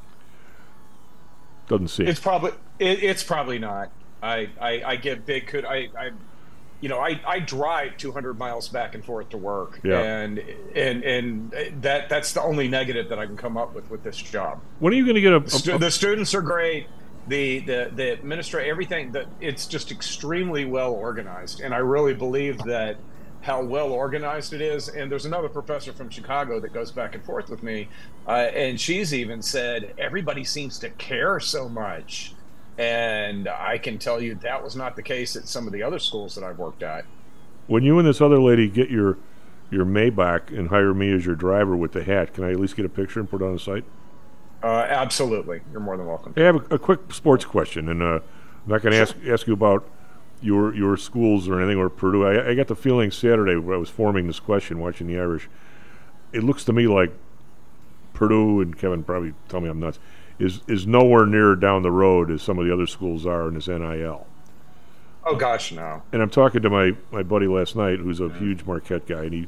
Doesn't seem.
It's probably it, it's probably not. I, I, I give big could I, I you know I, I drive two hundred miles back and forth to work,
Yeah.
and and and that that's the only negative that I can come up with with this job.
When are you going to get a, a,
Stu-
a
the students are great. The the the administrator, everything that it's just extremely well organized, and I really believe that how well organized it is. And there's another professor from Chicago that goes back and forth with me, uh, and she's even said everybody seems to care so much. And I can tell you that was not the case at some of the other schools that I've worked at.
when you and this other lady get your your Maybach and hire me as your driver with the hat, can I at least get a picture and put it on the site?
Uh, absolutely, you're more than welcome.
I have a, a quick sports question, and uh, I'm not going to ask ask you about your your schools or anything or Purdue. I, I got the feeling Saturday when I was forming this question, watching the Irish, it looks to me like Purdue, and Kevin probably tell me I'm nuts, is is nowhere near down the road as some of the other schools are in this N I L.
Oh gosh, no.
And I'm talking to my, my buddy last night, who's a huge Marquette guy, and he,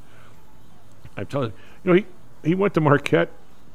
I'm telling you, know, he he went to Marquette.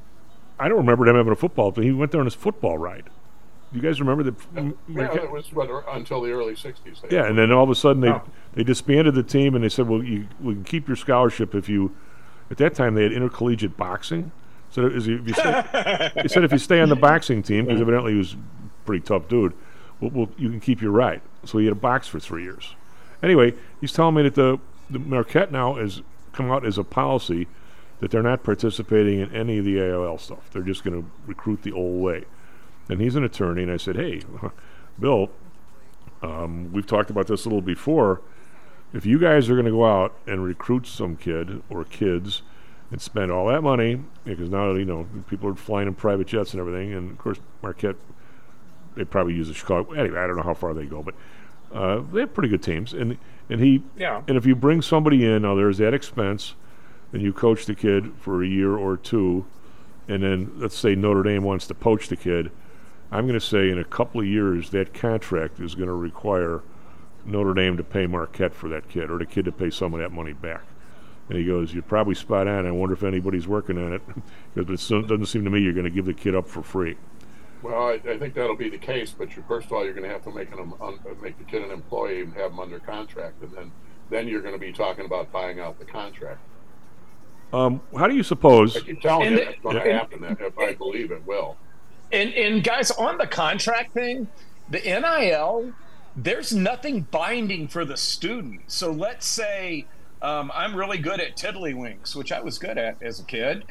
I don't remember him having a football thing. He went there on his football ride. Do you guys remember the
Yeah,
Marquette?
it was what, until the early sixties.
Yeah, and then all of a sudden they
Oh.
they disbanded the team, and they said, well, you, we can keep your scholarship if you. At that time, they had intercollegiate boxing. So if you, if you stay, they said if you stay on the boxing team, because evidently he was a pretty tough dude, well, well, you can keep your ride. So he had to box for three years. Anyway, he's telling me that the, the Marquette now has come out as a policy that they're not participating in any of the A O L stuff. They're just going to recruit the old way. And he's an attorney, and I said, hey, Bill, um, we've talked about this a little before. If you guys are going to go out and recruit some kid or kids and spend all that money, because now, you know, people are flying in private jets and everything, and of course, Marquette, they probably use the Chicago. Anyway, I don't know how far they go, but uh, they have pretty good teams. And and he
Yeah.
and if you bring somebody in, now there's that expense, and you coach the kid for a year or two, and then let's say Notre Dame wants to poach the kid. I'm going to say in a couple of years that contract is going to require Notre Dame to pay Marquette for that kid, or the kid to pay some of that money back. And he goes, you're probably spot on. I wonder if anybody's working on it, because it doesn't seem to me you're going to give the kid up for free.
Well, I, I think that'll be the case, but you, first of all, you're going to have to make an um, make the kid an employee and have him under contract, and then then you're going to be talking about buying out the contract.
Um, how do you suppose?
I keep telling
And
you
the-
that's going to
and-
happen. If I believe it will.
And and guys, on the contract thing, the N I L, there's nothing binding for the student. So let's say um, I'm really good at tiddlywinks, which I was good at as a kid,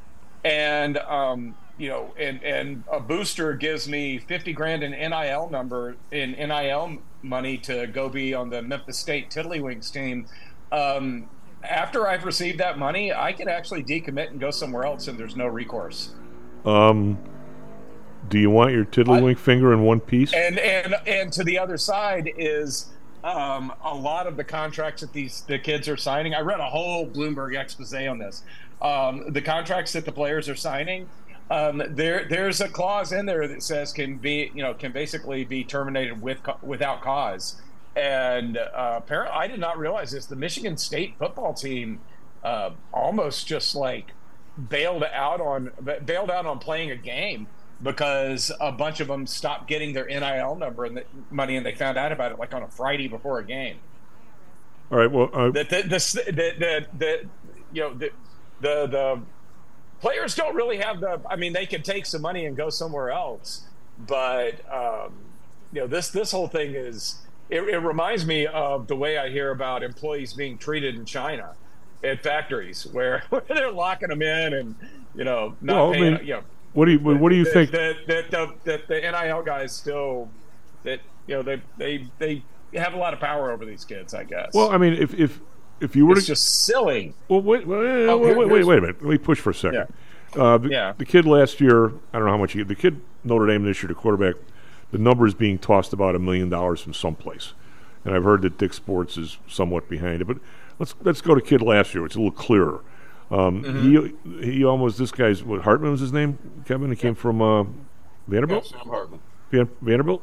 and um, you know, and and a booster gives me fifty grand in N I L number in N I L money to go be on the Memphis State tiddlywinks team. Um, after I've received that money, I can actually decommit and go somewhere else, and there's no recourse.
Um, do you want your tiddlywink finger in one piece?
And and and to the other side is um, a lot of the contracts that these the kids are signing. I read a whole Bloomberg expose on this. Um, the contracts that the players are signing, um, there there's a clause in there that says can be you know can basically be terminated with without cause. And uh, apparently, I did not realize this. The Michigan State football team uh, almost just like bailed out on bailed out on playing a game because a bunch of them stopped getting their N I L number and the money, and they found out about it like on a Friday before a game.
All right. Well, uh,
the, the, the, the, the, the you know the, the the players don't really have the. I mean, they can take some money and go somewhere else, but um, you know this this whole thing is. It, it reminds me of the way I hear about employees being treated in China at factories, where, where they're locking them in and you know not
well,
paying.
I mean,
you know,
what do you what do you
that,
think?
That, that, that, that the N I L guys still that you know they they they have a lot of power over these kids, I guess.
Well, I mean, if if if you were
it's
to
just silly.
Well, wait, wait,
Oh,
wait,
here-
wait, wait,
here's-
wait a minute. Let me push for a second.
Yeah.
Uh, the,
Yeah.
the kid last year, I don't know how much he. The kid Notre Dame this year, the quarterback, the number is being tossed about a million dollars from someplace, and I've heard that Dick Sports is somewhat behind it. But let's let's go to kid last year. It's a little clearer. Um,
Mm-hmm.
He he almost this guy's what Hartman was his name. Kevin. He came from uh,
Yeah,
Vanderbilt.
Sam Hartman,
Van, Vanderbilt.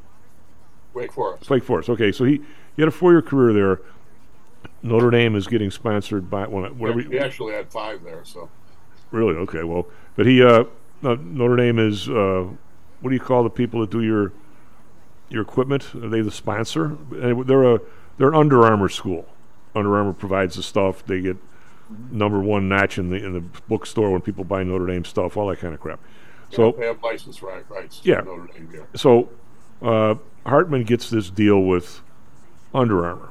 Wake Forest.
Wake Forest. Okay, so he, he had a four-year career there. Notre Dame is getting sponsored by well, whatever.
He actually had five there, so
Really? Okay. Well, but he uh, no, Notre Dame is uh, what do you call the people that do your your equipment? Are they the sponsor? And they're a they're an Under Armour school. Under Armour provides the stuff. They get number one notch in the in the bookstore when people buy Notre Dame stuff, all that kind of crap. So
they have license right, rights. to
Yeah.
Notre Dame here.
so uh, Hartman gets this deal with Under Armour.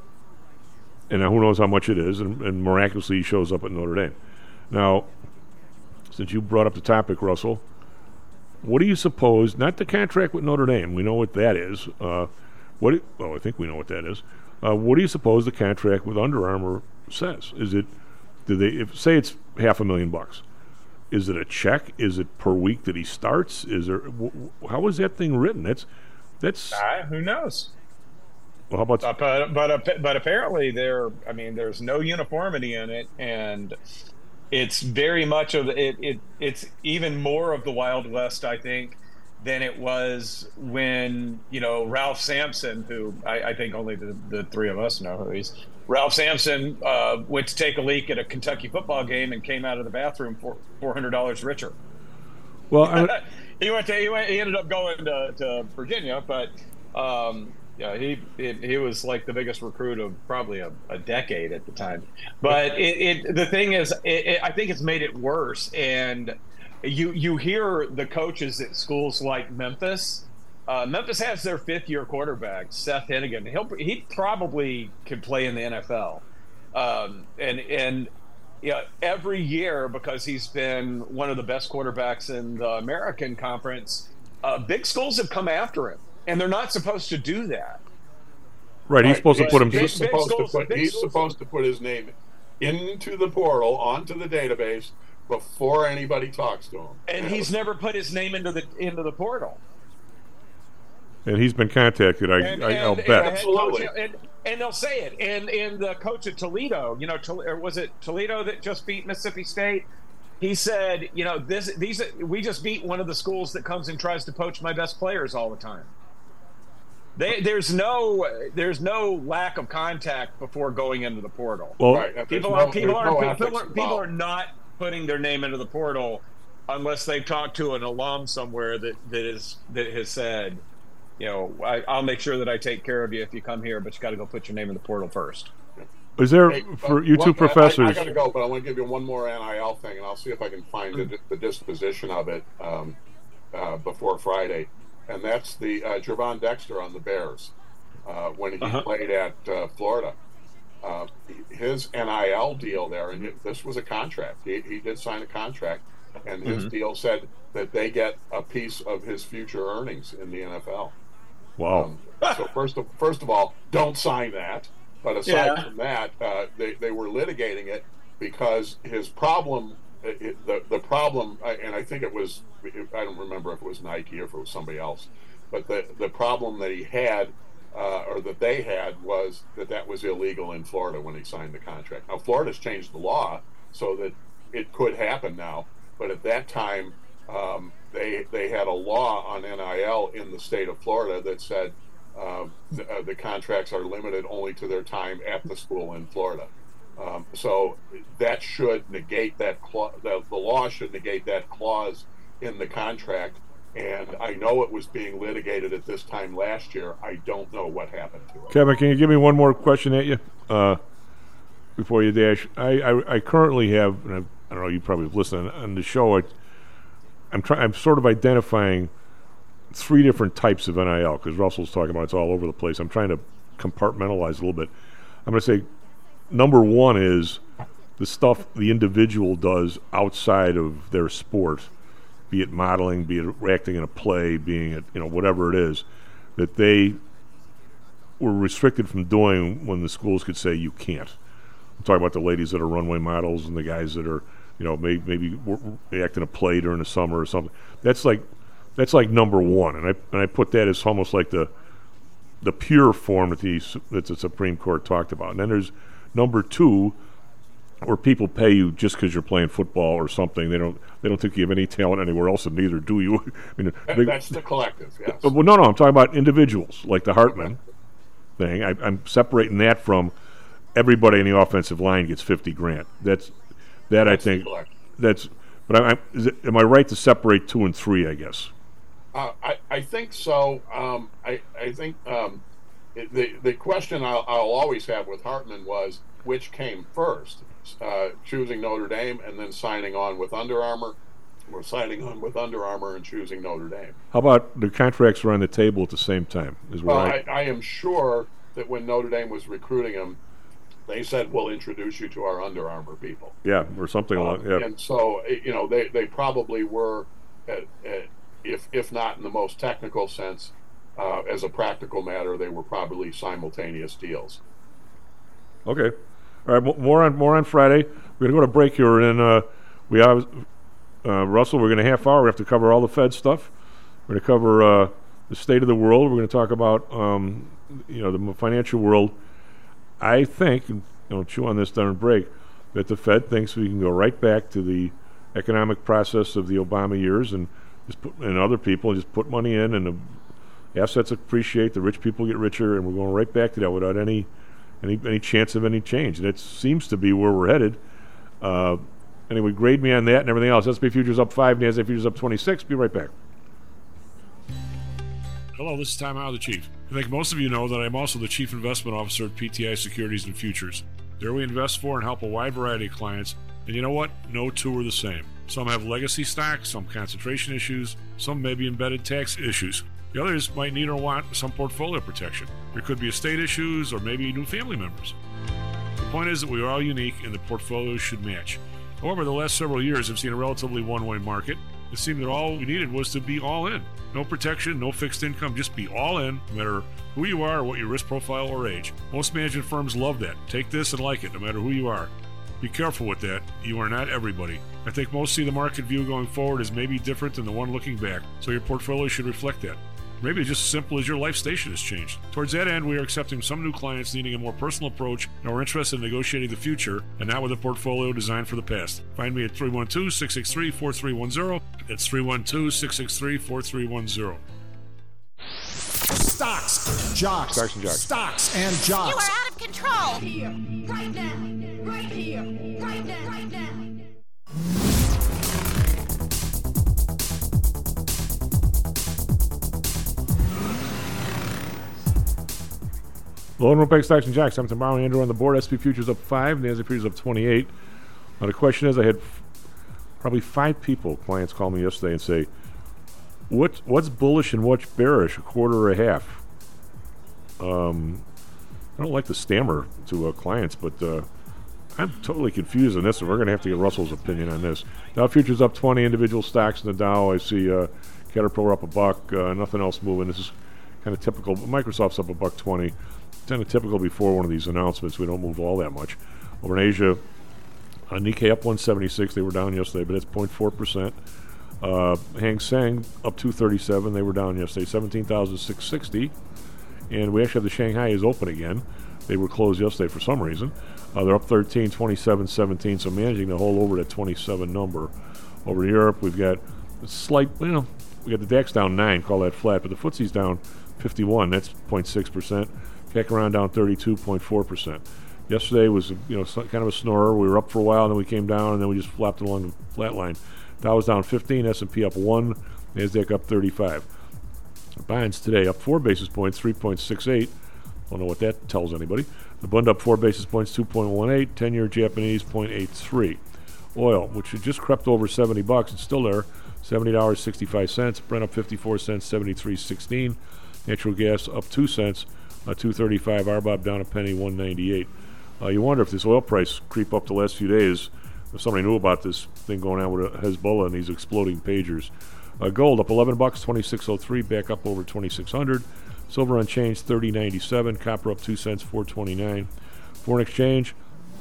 And now who knows how much it is, and, and miraculously he shows up at Notre Dame. Now, since you brought up the topic, Russell, what do you suppose, not the contract with Notre Dame, we know what that is. Uh, what? do- well, I think we know what that is. Uh, what do you suppose the contract with Under Armour says? Is it, do they, if say it's half a million bucks, is it a check? Is it per week that he starts? Is there, w- w- how is that thing written? That's, that's,
Ah, who knows?
well, how about,
Uh, but but but apparently there. I mean, there's no uniformity in it, and it's very much of it. It it's even more of the Wild West, I think, than it was when you know Ralph Sampson, who I, I think only the, the three of us know who he's. Ralph Sampson uh, went to take a leak at a Kentucky football game and came out of the bathroom for four hundred dollars richer.
well, I,
he went to he went he ended up going to, to Virginia, but um, yeah, he it, he was like the biggest recruit of probably a, a decade at the time. But it, it the thing is, it, it, I think it's made it worse. And you you hear the coaches at schools like Memphis. Uh, Memphis has their fifth year quarterback, Seth Hennigan. He'll he probably could play in the N F L. Um, and and yeah, every year, because he's been one of the best quarterbacks in the American Conference, uh, big schools have come after him, and they're not supposed to do that.
right, he's
Right,
supposed to put him,
He's
Big-
supposed to
schools-
put.
big
He's
schools-
supposed to put his name into the portal, onto the database before anybody talks to him.
And he's never put his name into the into the portal.
and he's been contacted, I,
And,
I,
and,
I'll
and
bet.
the head
Absolutely.
coach- and, and they'll say it. And and the coach at Toledo, you know, Tol- or was it Toledo that just beat Mississippi State? He said, you know, this these we just beat one of the schools that comes and tries to poach my best players all the time. They, there's no there's no lack of contact before going into the portal.
Well,
Right. There's
People
no-
are people
there's
are
no
people
ethics
are people
involved.
are not putting their name into the portal unless they've talked to an alum somewhere that that is that has said, you know, I, I'll make sure that I take care of you if you come here, but you got to go put your name in the portal first.
is there,
Hey,
for
uh,
you two
one- I-
professors,
I, I got to go, but I want to give you one more N I L thing, and I'll see if I can find the, the disposition of it um, uh, before Friday. And that's the uh, Javon Dexter on the Bears uh, when he
Uh-huh.
played at uh, Florida. Uh, his N I L deal there, and it, this was a contract. He, he did sign a contract, and his
Mhm.
deal said that they get a piece of his future earnings in the N F L.
wow.
Um, so first of first of all, don't sign that. But aside
Yeah.
from that, uh, they they were litigating it because his problem, it, the the problem, uh, and I think it was, I don't remember if it was Nike or if it was somebody else, but the the problem that he had uh, or that they had, was that that was illegal in Florida when he signed the contract. Now, Florida's changed the law so that it could happen now, but at that time, um, they they had a law on N I L in the state of Florida that said uh, the, uh, the contracts are limited only to their time at the school in Florida. Um, so that should negate that clause. The, the law should negate that clause in the contract. And I know it was being litigated at this time last year. I don't know what happened to it.
Kevin, can you give me one more question at you uh, before you dash? I, I, I currently have, and I, I don't know, you probably have listened on the show. I, I'm trying. I'm sort of identifying three different types of N I L because Russell's talking about it's all over the place. I'm trying to compartmentalize a little bit. I'm going to say number one is the stuff the individual does outside of their sport, be it modeling, be it acting in a play, being it, you know, whatever it is, that they were restricted from doing when the schools could say you can't. I'm talking about the ladies that are runway models and the guys that are, you know, may, maybe act in a play during the summer or something. That's like that's like number one, and I and I put that as almost like the the pure form that the that the Supreme Court talked about. And then there's number two, where people pay you just because you're playing football or something. They don't they don't think you have any talent anywhere else, and neither do you. I mean,
that,
they,
that's the collective, yes.
Well, no, no, I'm talking about individuals, like the Hartman thing. I, I'm separating that from everybody in the offensive line gets fifty grand. That's that
that's
I think that's. But I, I, is it, am I right to separate two and three? I guess.
Uh, I I think so. Um, I I think um, it, the the question I'll, I'll always have with Hartman was which came first. Uh, choosing Notre Dame and then signing on with Under Armour, or signing on with Under Armour and choosing Notre Dame.
How about the contracts were on the table at the same time? Is
well,
I,
I, I am sure that when Notre Dame was recruiting him, they said, we'll introduce you to our Under Armour people.
Yeah, or something
um,
along. Yeah.
And so, you know, they, they probably were, uh, uh, if if not in the most technical sense, uh, as a practical matter, they were probably simultaneous deals.
Okay. All right, more on more on Friday. We're going to go to break here, and uh, we have uh, Russell. We're going to half hour. We have to cover all the Fed stuff. We're going to cover uh, the state of the world. We're going to talk about um, you know the financial world. I think, and don't chew on this during break, that the Fed thinks we can go right back to the economic process of the Obama years, and just put, and other people just put money in, and the assets appreciate, the rich people get richer, and we're going right back to that without any. Any any chance of any change? And it seems to be where we're headed. Uh, anyway, grade me on that and everything else. S and P futures up five, NASDAQ futures up twenty-six. Be right back. Hello, this is Tom Howe, the Chief. I think most of you know that I'm also the Chief Investment Officer at P T I Securities and Futures. There we invest for and help a wide variety of clients. And you know what? No two are the same. Some have legacy stocks, some concentration issues, some may be embedded tax issues. The others might need or want some portfolio protection. There could be estate issues or maybe new family members. The point is that we are all unique and the portfolios should match. However, the last several years have seen a relatively one-way market. It seemed that all we needed was to be all in. No protection, no fixed income, just be all in, no matter who you are or what your risk profile or age. Most management firms love that. Take this and like it, no matter who you are. Be careful with that. You are not everybody. I think most see the market view going forward as maybe different than the one looking back, so your portfolio should reflect that. Maybe it's just as simple as your life station has changed. Towards that end, we are accepting some new clients needing a more personal approach and are interested in negotiating the future and not with a portfolio designed for the past. Find me at three one two, six six three, four three one zero. That's three one two, six six three, four three one zero.
Stocks, jocks,
Stocks and jocks.
Stocks and jocks.
You are out of control.
Here, right now, right here, right now, right now.
Low and Ropex Stocks and Jocks. I'm tomorrow. Andrew on the board. S and P futures up five. NASDAQ futures up twenty-eight. Now the question is, I had f- probably five people, clients, call me yesterday and say, "What what's bullish and what's bearish? A quarter or a half?" Um, I don't like to stammer to uh, clients, but uh, I'm totally confused on this, and we're going to have to get Russell's opinion on this. Dow futures up twenty. Individual stocks in the Dow. I see uh, Caterpillar up a buck. Uh, nothing else moving. This is kind of typical. Microsoft's up a buck twenty. Kind of typical before one of these announcements. We don't move all that much. Over in Asia, uh, Nikkei up one seventy-six. They were down yesterday, but it's zero point four percent. Uh, Hang Seng up two thirty-seven. They were down yesterday, seventeen thousand six hundred sixty. And we actually have the Shanghai is open again. They were closed yesterday for some reason. Uh, they're up thirteen, twenty-seven, seventeen, so managing to hold over that twenty-seven number. Over in Europe, we've got a slight, you know, we got the DAX down nine, call that flat, but the FTSE's down fifty-one, that's zero point six percent. C A C around down thirty-two point four percent. Yesterday was, you know, kind of a snorer. We were up for a while, and then we came down, and then we just flopped along the flat line. Dow was down fifteen, S and P up one, NASDAQ up thirty-five. Bonds today up four basis points, three point six eight. Don't know what that tells anybody. The Bund up four basis points, two point one eight. ten-year Japanese, zero point eight three. Oil, which had just crept over seventy bucks, it's still there, seventy dollars and sixty-five cents. Brent up fifty-four cents, seventy-three sixteen. Natural gas up two cents, uh, two thirty-five. R B O B down a penny, one ninety-eight. Uh, you wonder if this oil price creep up the last few days, if somebody knew about this thing going on with Hezbollah and these exploding pagers. Uh, gold up eleven bucks, twenty-six oh three, back up over twenty-six hundred. Silver unchanged, thirty ninety-seven. Copper up two cents, four twenty-nine. Foreign exchange,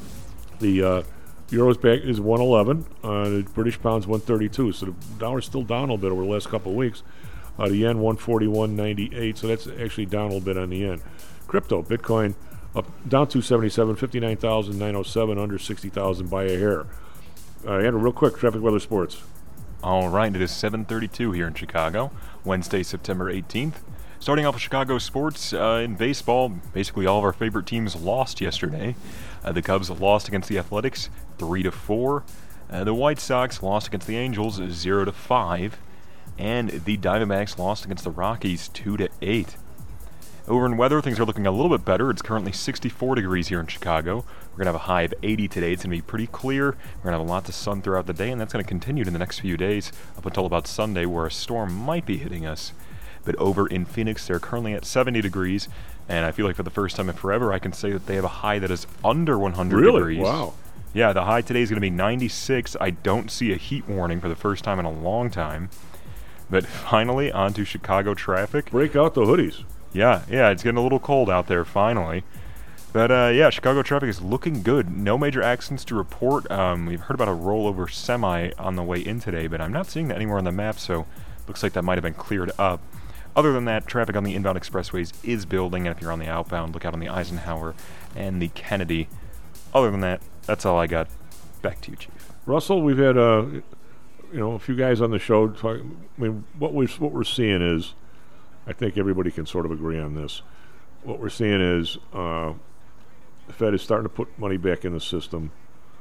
the uh, euro's back is one eleven. Uh, the British pound's one thirty-two. So the dollar's still down a little bit over the last couple of weeks. Uh, the yen one forty-one ninety-eight. So that's actually down a little bit on the yen. Crypto, Bitcoin up down two seventy-seven, fifty-nine thousand nine hundred seven, under sixty thousand by a hair. Uh, Andrew, real quick, traffic, weather, sports.
All right, it is seven thirty-two here in Chicago, Wednesday, September eighteenth. Starting off with Chicago sports, uh, in baseball, basically all of our favorite teams lost yesterday. Uh, the Cubs lost against the Athletics, three to four. Uh, the White Sox lost against the Angels, zero to five. And the Diamondbacks lost against the Rockies, two to eight. Over in weather, things are looking a little bit better. It's currently sixty-four degrees here in Chicago. We're going to have a high of eighty today. It's going to be pretty clear. We're going to have lots of sun throughout the day, and that's going to continue in the next few days up until about Sunday, where a storm might be hitting us. But over in Phoenix, they're currently at seventy degrees, and I feel like for the first time in forever, I can say that they have a high that is under one hundred
really?
degrees.
Wow.
Yeah, the high today is going to be ninety-six. I don't see a heat warning for the first time in a long time. But finally, on to Chicago traffic.
Break out the hoodies.
Yeah, yeah, it's getting a little cold out there, finally. But, uh, yeah, Chicago traffic is looking good. No major accidents to report. Um, we've heard about a rollover semi on the way in today, but I'm not seeing that anywhere on the map, so looks like that might have been cleared up. Other than that, traffic on the inbound expressways is building, and if you're on the outbound, look out on the Eisenhower and the Kennedy. Other than that, that's all I got. Back to you, Chief.
Russell, we've had uh, you know, a few guys on the show. Talk, I mean, what we what we're seeing is, I think everybody can sort of agree on this. What we're seeing is uh, the Fed is starting to put money back in the system.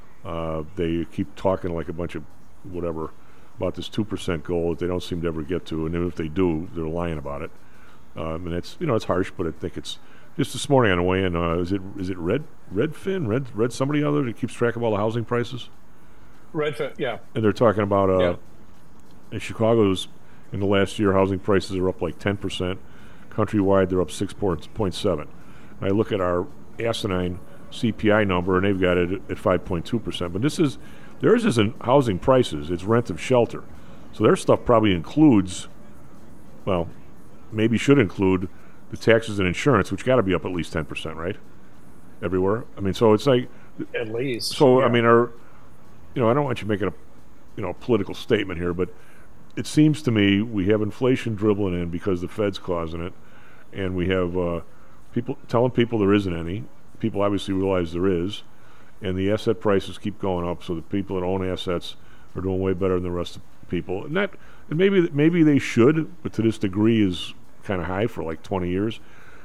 Uh, they keep talking like a bunch of whatever about this two percent goal that they don't seem to ever get to, and even if they do, they're lying about it. Um, and it's, you know, it's harsh, but I think it's just this morning on the way in. Uh, is it is it Red Redfin Red Red somebody other that keeps track of all the housing prices?
Redfin, yeah.
And they're talking about uh,
yeah.
in Chicago's in the last year, housing prices are up like ten percent. Countrywide, they're up six point seven. I look at our asinine C P I number, and they've got it at five point two percent. But this is, theirs isn't housing prices, it's rent of shelter. So their stuff probably includes, well, maybe should include the taxes and insurance, which got to be up at least ten percent, right? Everywhere. I mean, so it's like.
At least.
So,
yeah.
I mean, our, you know, I don't want you making a, you know, political statement here, but it seems to me we have inflation dribbling in because the Fed's causing it, and we have uh, people telling people there isn't any. People obviously realize there is, and the asset prices keep going up, so the people that own assets are doing way better than the rest of the people. And that, and maybe maybe they should, but to this degree is kind of high for like twenty years.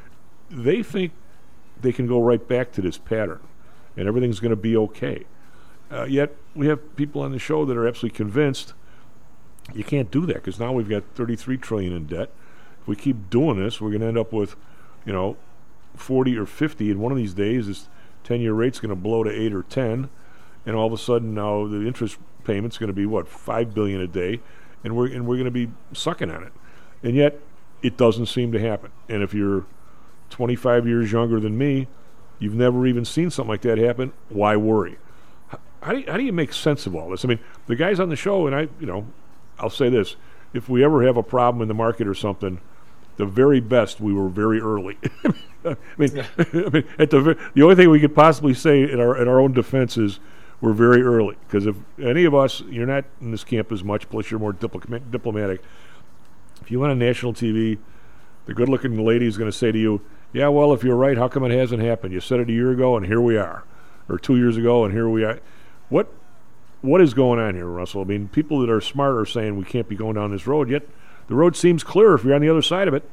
They think they can go right back to this pattern, and everything's going to be okay. Uh, yet we have people on the show that are absolutely convinced you can't do that, because now we've got thirty-three trillion dollars in debt. If we keep doing this, we're going to end up with, you know, forty or fifty, and one of these days this ten-year rate's going to blow to eight or ten, and all of a sudden now the interest payment's going to be, what, five billion dollars a day, and we're and we're going to be sucking on it. And yet it doesn't seem to happen. And if you're twenty-five years younger than me, you've never even seen something like that happen, why worry? How do you, how do you make sense of all this? I mean, the guys on the show, and I, you know, I'll say this: if we ever have a problem in the market or something, the very best, we were very early. I mean, I mean, at the the only thing we could possibly say in our in our own defense is we're very early. Because if any of us, you're not in this camp as much, plus you're more dipl- diplomatic. If you went on national T V The good-looking lady is going to say to you, yeah, well, if you're right, how come it hasn't happened? You said it a year ago, and here we are. Or two years ago, and here we are. What What is going on here, Russell? I mean, people that are smart are saying we can't be going down this road, yet the road seems clear if you're on the other side of it.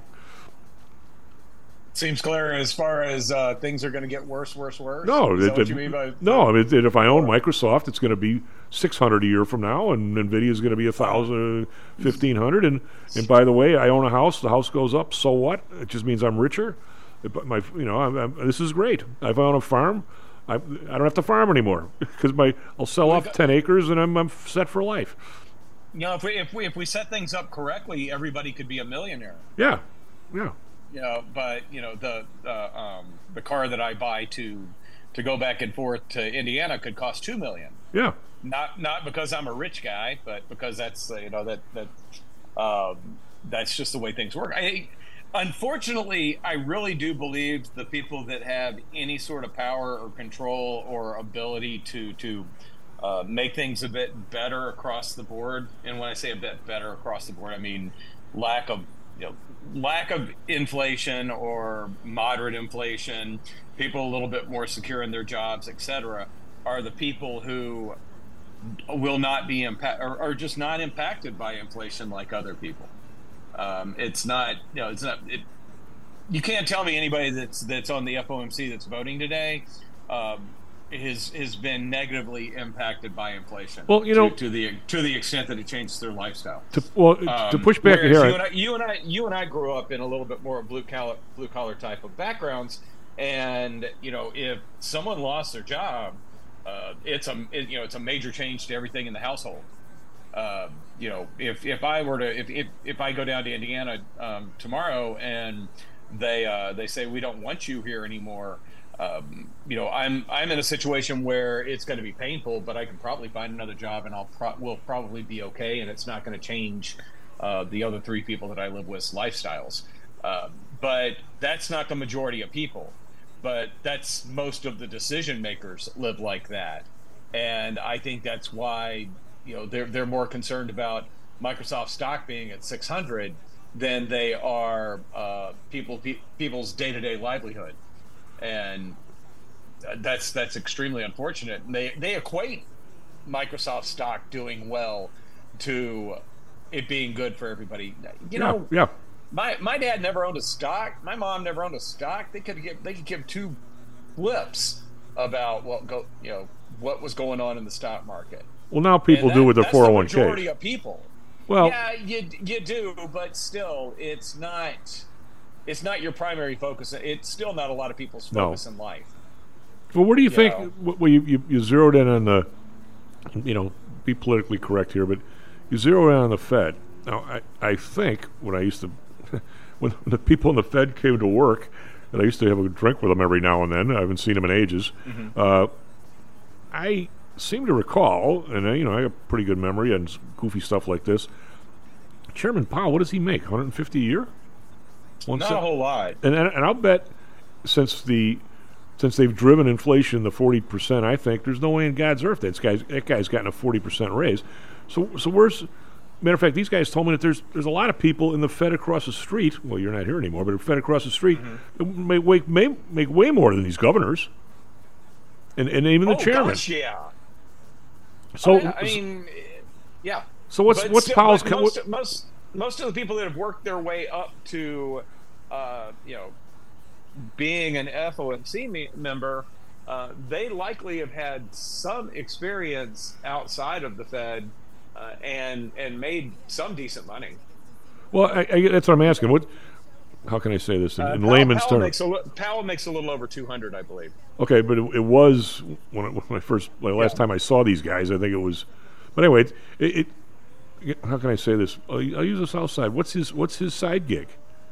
Seems clear as far as uh, things are going to get worse, worse, worse.
No,
is
it,
that what
it-
you mean by
no. I mean, if I own Microsoft, it's going to be six hundred a year from now, and Nvidia is going to be a thousand, fifteen hundred. And and by the way, I own a house. The house goes up. So what? It just means I'm richer. But my, you know, I'm, I'm, this is great. If I own a farm, I I don't have to farm anymore because my I'll sell off ten acres and I'm I'm set for life.
You know, if we if we if we set things up correctly, everybody could be a millionaire.
Yeah, yeah.
You know, but you know the uh, um, the car that I buy to to go back and forth to Indiana could cost two million.
Yeah.
Not not because I'm a rich guy, but because that's uh, you know that that um, that's just the way things work. I unfortunately I really do believe the people that have any sort of power or control or ability to to uh, make things a bit better across the board, and when I say a bit better across the board, I mean lack of you know lack of inflation or moderate inflation, people a little bit more secure in their jobs, et cetera, are the people who will not be impact or are just not impacted by inflation like other people. Um, it's not, you know, it's not. It, you can't tell me anybody that's that's on the F O M C that's voting today um, has has been negatively impacted by inflation.
Well, you know,
to, to the to the extent that it changes their lifestyle.
To, well,
Um,
to push back
whereas
here,
you and, I, you and I, you and I grew up in a little bit more blue collar, blue collar type of backgrounds, and you know, if someone lost their job, uh, it's a it, you know, it's a major change to everything in the household. Uh, you know, if if I were to if if, if I go down to Indiana um, tomorrow and they uh, they say we don't want you here anymore. Um, you know, I'm I'm in a situation where it's going to be painful, but I can probably find another job, and I'll pro- will probably be okay, and it's not going to change uh, the other three people that I live with's lifestyles. Um, but that's not the majority of people. But that's most of the decision makers live like that, and I think that's why you know they're they're more concerned about Microsoft stock being at six hundred than they are uh, people pe- people's day-to-day livelihood. And that's that's extremely unfortunate. And they they equate Microsoft stock doing well to it being good for everybody. You know,
yeah.
my my dad never owned a stock. My mom never owned a stock. They could give they could give two flips about what go you know what was going on in the stock market.
Well, now people
And
do
that-
with their
that's
four oh one
the majority
k.
of people.
Well,
yeah, you you do, but still, it's not. It's not your primary focus. It's still not a lot of people's
No.
focus in life.
Well, what do you
You
think?
know.
w- Well, you, you you zeroed in on the, you know, be politically correct here, but you zeroed in on the Fed. Now, I I think when I used to, when the people in the Fed came to work, and I used to have a drink with them every now and then. I haven't seen them in ages.
Mhm.
Uh, I seem to recall, and uh, you know, I have pretty good memory and s- goofy stuff like this. Chairman Powell, what does he make? one hundred fifty a year? One
Not
cent-
a whole lot.
And, and and I'll bet since the since they've driven inflation to forty percent, I think there's no way in God's earth that guy's that guy's gotten a forty percent raise. So so where's matter of fact, these guys told me that there's there's a lot of people in the Fed across the street. Well, you're not here anymore, but the Fed across the street that may, make may make way more than these governors, and and even the
oh,
chairman.
gosh, yeah.
So
I, I mean, yeah.
So what's-
But
what's
still-
Powell's
but
co-
most,
what-
most most of the people that have worked their way up to, uh, you know, being an F O M C me- member, uh, they likely have had some experience outside of the Fed, uh, and and made some decent money.
well, I, I, that's what I'm asking. What? How can I say this in,
Uh,
in
Powell,
layman's
Powell
terms?
makes a li- Powell makes a little over two hundred, I believe.
Okay, but it, it was when, I, when I first, like, last
Yeah.
time I saw these guys, I think it was. But anyway, it, it, it how can I say this? I'll, I'll use the South Side. What's his What's his side gig?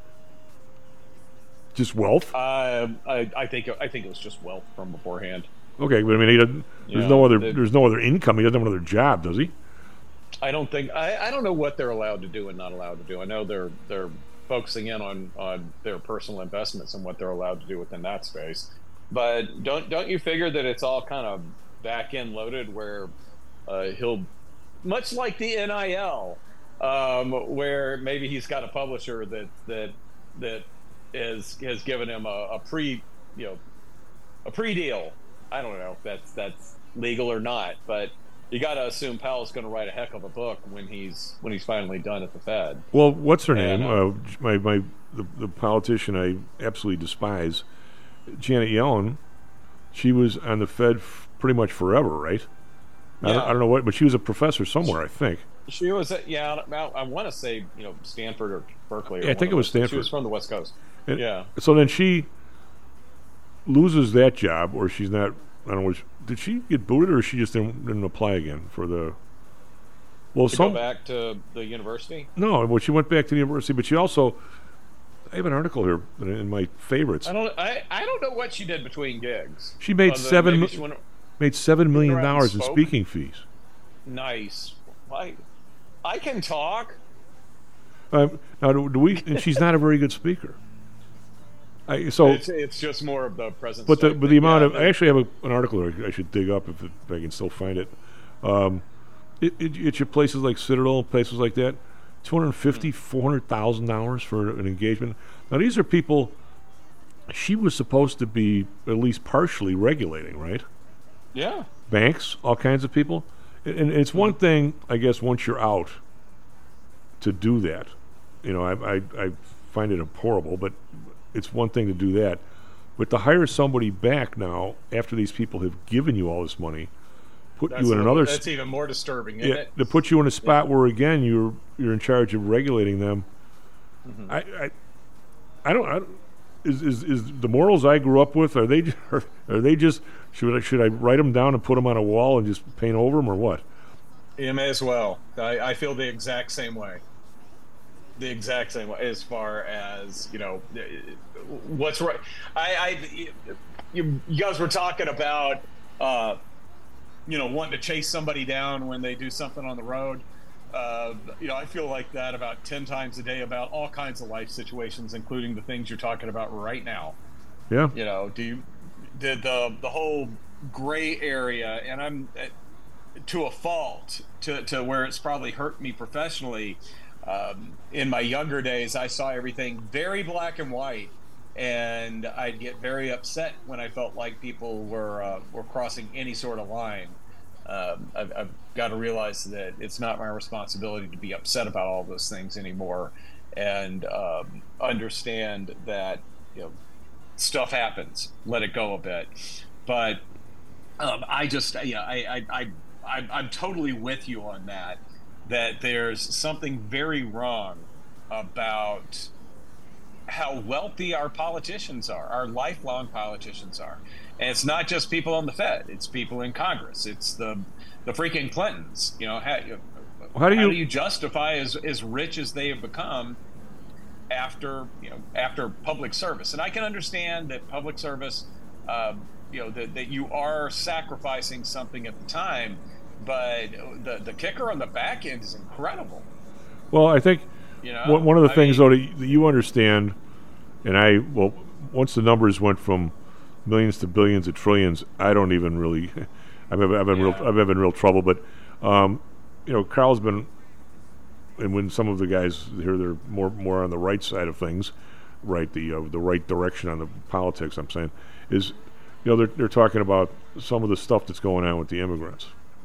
Just wealth?
Uh, I, I think I think it was just wealth from beforehand.
Okay, but I mean, he doesn't. There's
Yeah,
no other.
the-
there's no other income. He doesn't have another job, does he?
I don't think I, I don't know what they're allowed to do and not allowed to do. I know they're they're focusing in on, on their personal investments and what they're allowed to do within that space. But don't don't you figure that it's all kind of back end loaded where uh, he'll much like the N I L, um, where maybe he's got a publisher that that that is has given him a, a pre, you know, a pre-deal. I don't know if that's that's legal or not, but you got to assume Powell's going to write a heck of a book when he's when he's finally done at the Fed.
Well, what's her
And,
name?
uh,
Uh, my my the, the politician I absolutely despise, Janet Yellen. She was on the Fed f- pretty much forever, right? I, don't,
Yeah.
I don't know what, but she was a professor somewhere, I think.
She was, at, yeah, I, I want to say, you know, Stanford or Berkeley. Or
Yeah, I
one
think
of
it was
those.
Stanford.
She was from the West Coast.
And
yeah.
So then she loses that job, or she's not. I don't know. Which, did she get booted, or she just didn't, didn't apply again for the? Well,
To
some
go back to the university.
no. Well, she went back to the university, but she also. I have an article here in in my favorites.
I don't. I, I don't know what she did between gigs.
She made
Other than
seven
maybe
mi-
she went-
made seven million
around and
dollars in
spoke.
speaking fees.
Nice. I, I can talk.
Um, now, do, do we? And she's not a very good speaker. I, so,
it's, it's just more of the presence.
but the
type
but the
thing.
amount
Yeah,
of
but-
I actually have a, an article I, I should dig up if, it, if I can still find it. Um, it, it it's your places like Citadel, places like that, two hundred fifty, four hundred thousand dollars for an engagement. Now these are people. She was supposed to be at least partially regulating, right?
Yeah.
Banks, all kinds of people, and, and it's one thing, I guess, once you're out, to do that. You know, I, I I find it horrible, but it's one thing to do that. But to hire somebody back now after these people have given you all this money, put
That's
you in
a-
another.
That's
s-
even more disturbing, isn't
yeah,
it?
to put you in a spot where again you're you're in charge of regulating them.
Mm-hmm.
I, I I don't. I don't is, is is the morals I grew up with? Are they j- are, are they just should I should I write them down and put them on a wall and just paint over them or what?
You may as well. I, I feel the exact same way. The exact same way as far as, you know, what's right. I, I you, you guys were talking about, uh, you know, wanting to chase somebody down when they do something on the road. Uh, you know, I feel like that about ten times a day about all kinds of life situations, including the things you're talking about right now.
Yeah.
You know, do you, the, the, the whole gray area, and I'm uh, to a fault, to, to where it's probably hurt me professionally. Um, in my younger days, I saw everything very black and white, and I'd get very upset when I felt like people were uh, were crossing any sort of line. Um, I've, I've got to realize that it's not my responsibility to be upset about all those things anymore, and um, understand that, you know, stuff happens. Let it go a bit, but um, I just yeah I I, I I I'm totally with you on that. That there's something very wrong about how wealthy our politicians are, our lifelong politicians are. And it's not just people on the Fed, it's people in Congress. It's the the freaking Clintons. You know, how,
How do you-
how do you justify as, as rich as they have become after, you know, after public service? And I can understand that public service, um, you know, that, that you are sacrificing something at the time, but the the kicker on the back end is incredible.
Well, I think
You know,
one one of the
I
things,
mean-
though, that you, that you understand, and I, well, once the numbers went from millions to billions to trillions, I don't even really, I've been, I've been real, I've been in real trouble. But, um, you know, Carl's been, and when some of the guys here, they're more more on the right side of things, right, the uh, the right direction on the politics. I'm saying is, you know, they're they're talking about some of the stuff that's going on with the immigrants,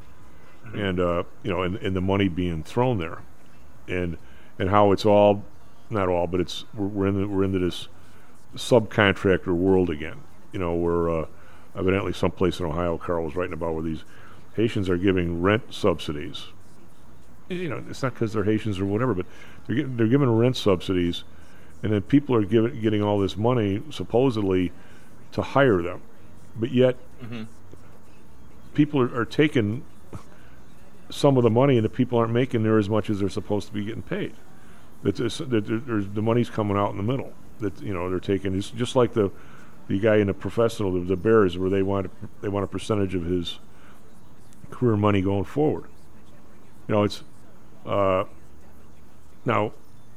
and uh, you know, and, and the money being thrown there, and and how it's all, not all, but it's we're, we're in the, we're into this subcontractor world again. You know, where uh, evidently someplace in Ohio, Carl was writing about where these Haitians are giving rent subsidies. You know, it's not because they're Haitians or whatever, but they're getting, they're giving rent subsidies, and then people are giving getting all this money supposedly to hire them, but yet
Mm-hmm.
people are, are taking some of the money, and the people aren't making near as much as they're supposed to be getting paid. That there's, that there- there's the money's coming out in the middle. That, you know, they're taking, it's just like the the guy in the professional, the, the Bears, where they want they want a percentage of his career money going forward. You know, it's uh, now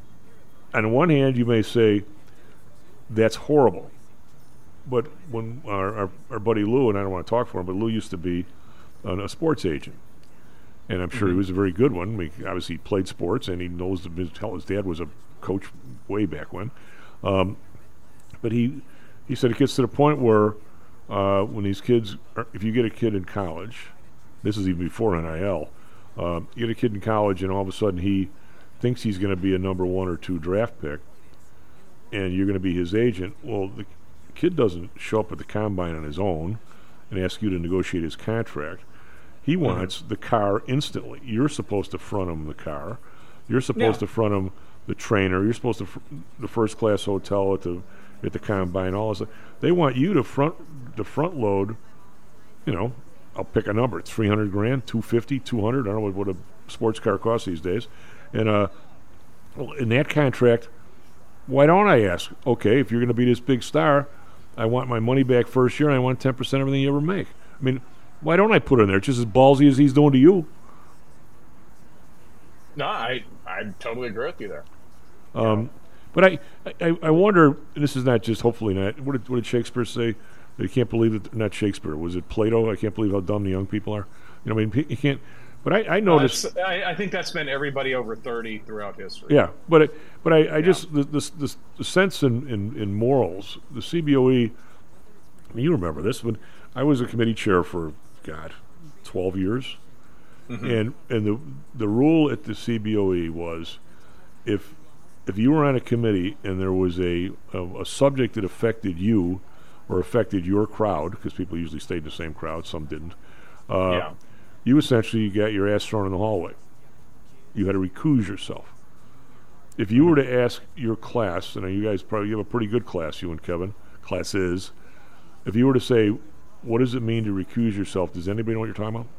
on the one hand you may say that's horrible, but when our, our, our buddy Lou, and I don't want to talk for him, but Lou used to be an, a sports agent, and I'm sure he
Mhm.
was a very good one. I mean, obviously he played sports, and he knows that his, hell, his dad was a coach way back when. Um, but he he said it gets to the point where uh, when these kids, are, if you get a kid in college, this is even before N I L, uh, you get a kid in college and all of a sudden he thinks he's going to be a number one or two draft pick, and you're going to be his agent. Well, the kid doesn't show up at the combine on his own and ask you to negotiate his contract. He wants mm-hmm. the car instantly. You're supposed to front him the car. You're supposed yeah. to front him the trainer. You're supposed to fr- the first class hotel at the at the combine. All this. They want you to front the front load. You know, I'll pick a number. It's three hundred grand, two fifty, two hundred. I don't know what, what a sports car costs these days. And uh, in that contract, why don't I ask? Okay, if you're going to be this big star, I want my money back first year, and I want ten percent of everything you ever make. I mean, why don't I put it in there? It's just as ballsy as he's doing to you.
No, I I totally agree with you there.
Um, but I, I I wonder. And this is not just hopefully not. What did, what did Shakespeare say? That he can't believe that. Not Shakespeare. Was it Plato? I can't believe how dumb the young people are. You know, I mean, you can't. But I, I noticed.
Uh, I, I think that's been everybody over thirty throughout history.
Yeah, but I, but I, I yeah. just the, the the the sense in, in, in morals. The C B O E. I mean, you remember this when I was a committee chair for God, twelve years. Mm-hmm. And and the the rule at the C B O E was, if if you were on a committee and there was a a, a subject that affected you or affected your crowd, because people usually stayed in the same crowd, some didn't. Uh,
yeah.
You essentially got your ass thrown in the hallway. You had to recuse yourself. If you were to ask your class, and you guys probably have a pretty good class, you and Kevin, class is, if you were to say, what does it mean to recuse yourself, does anybody know what you're talking about?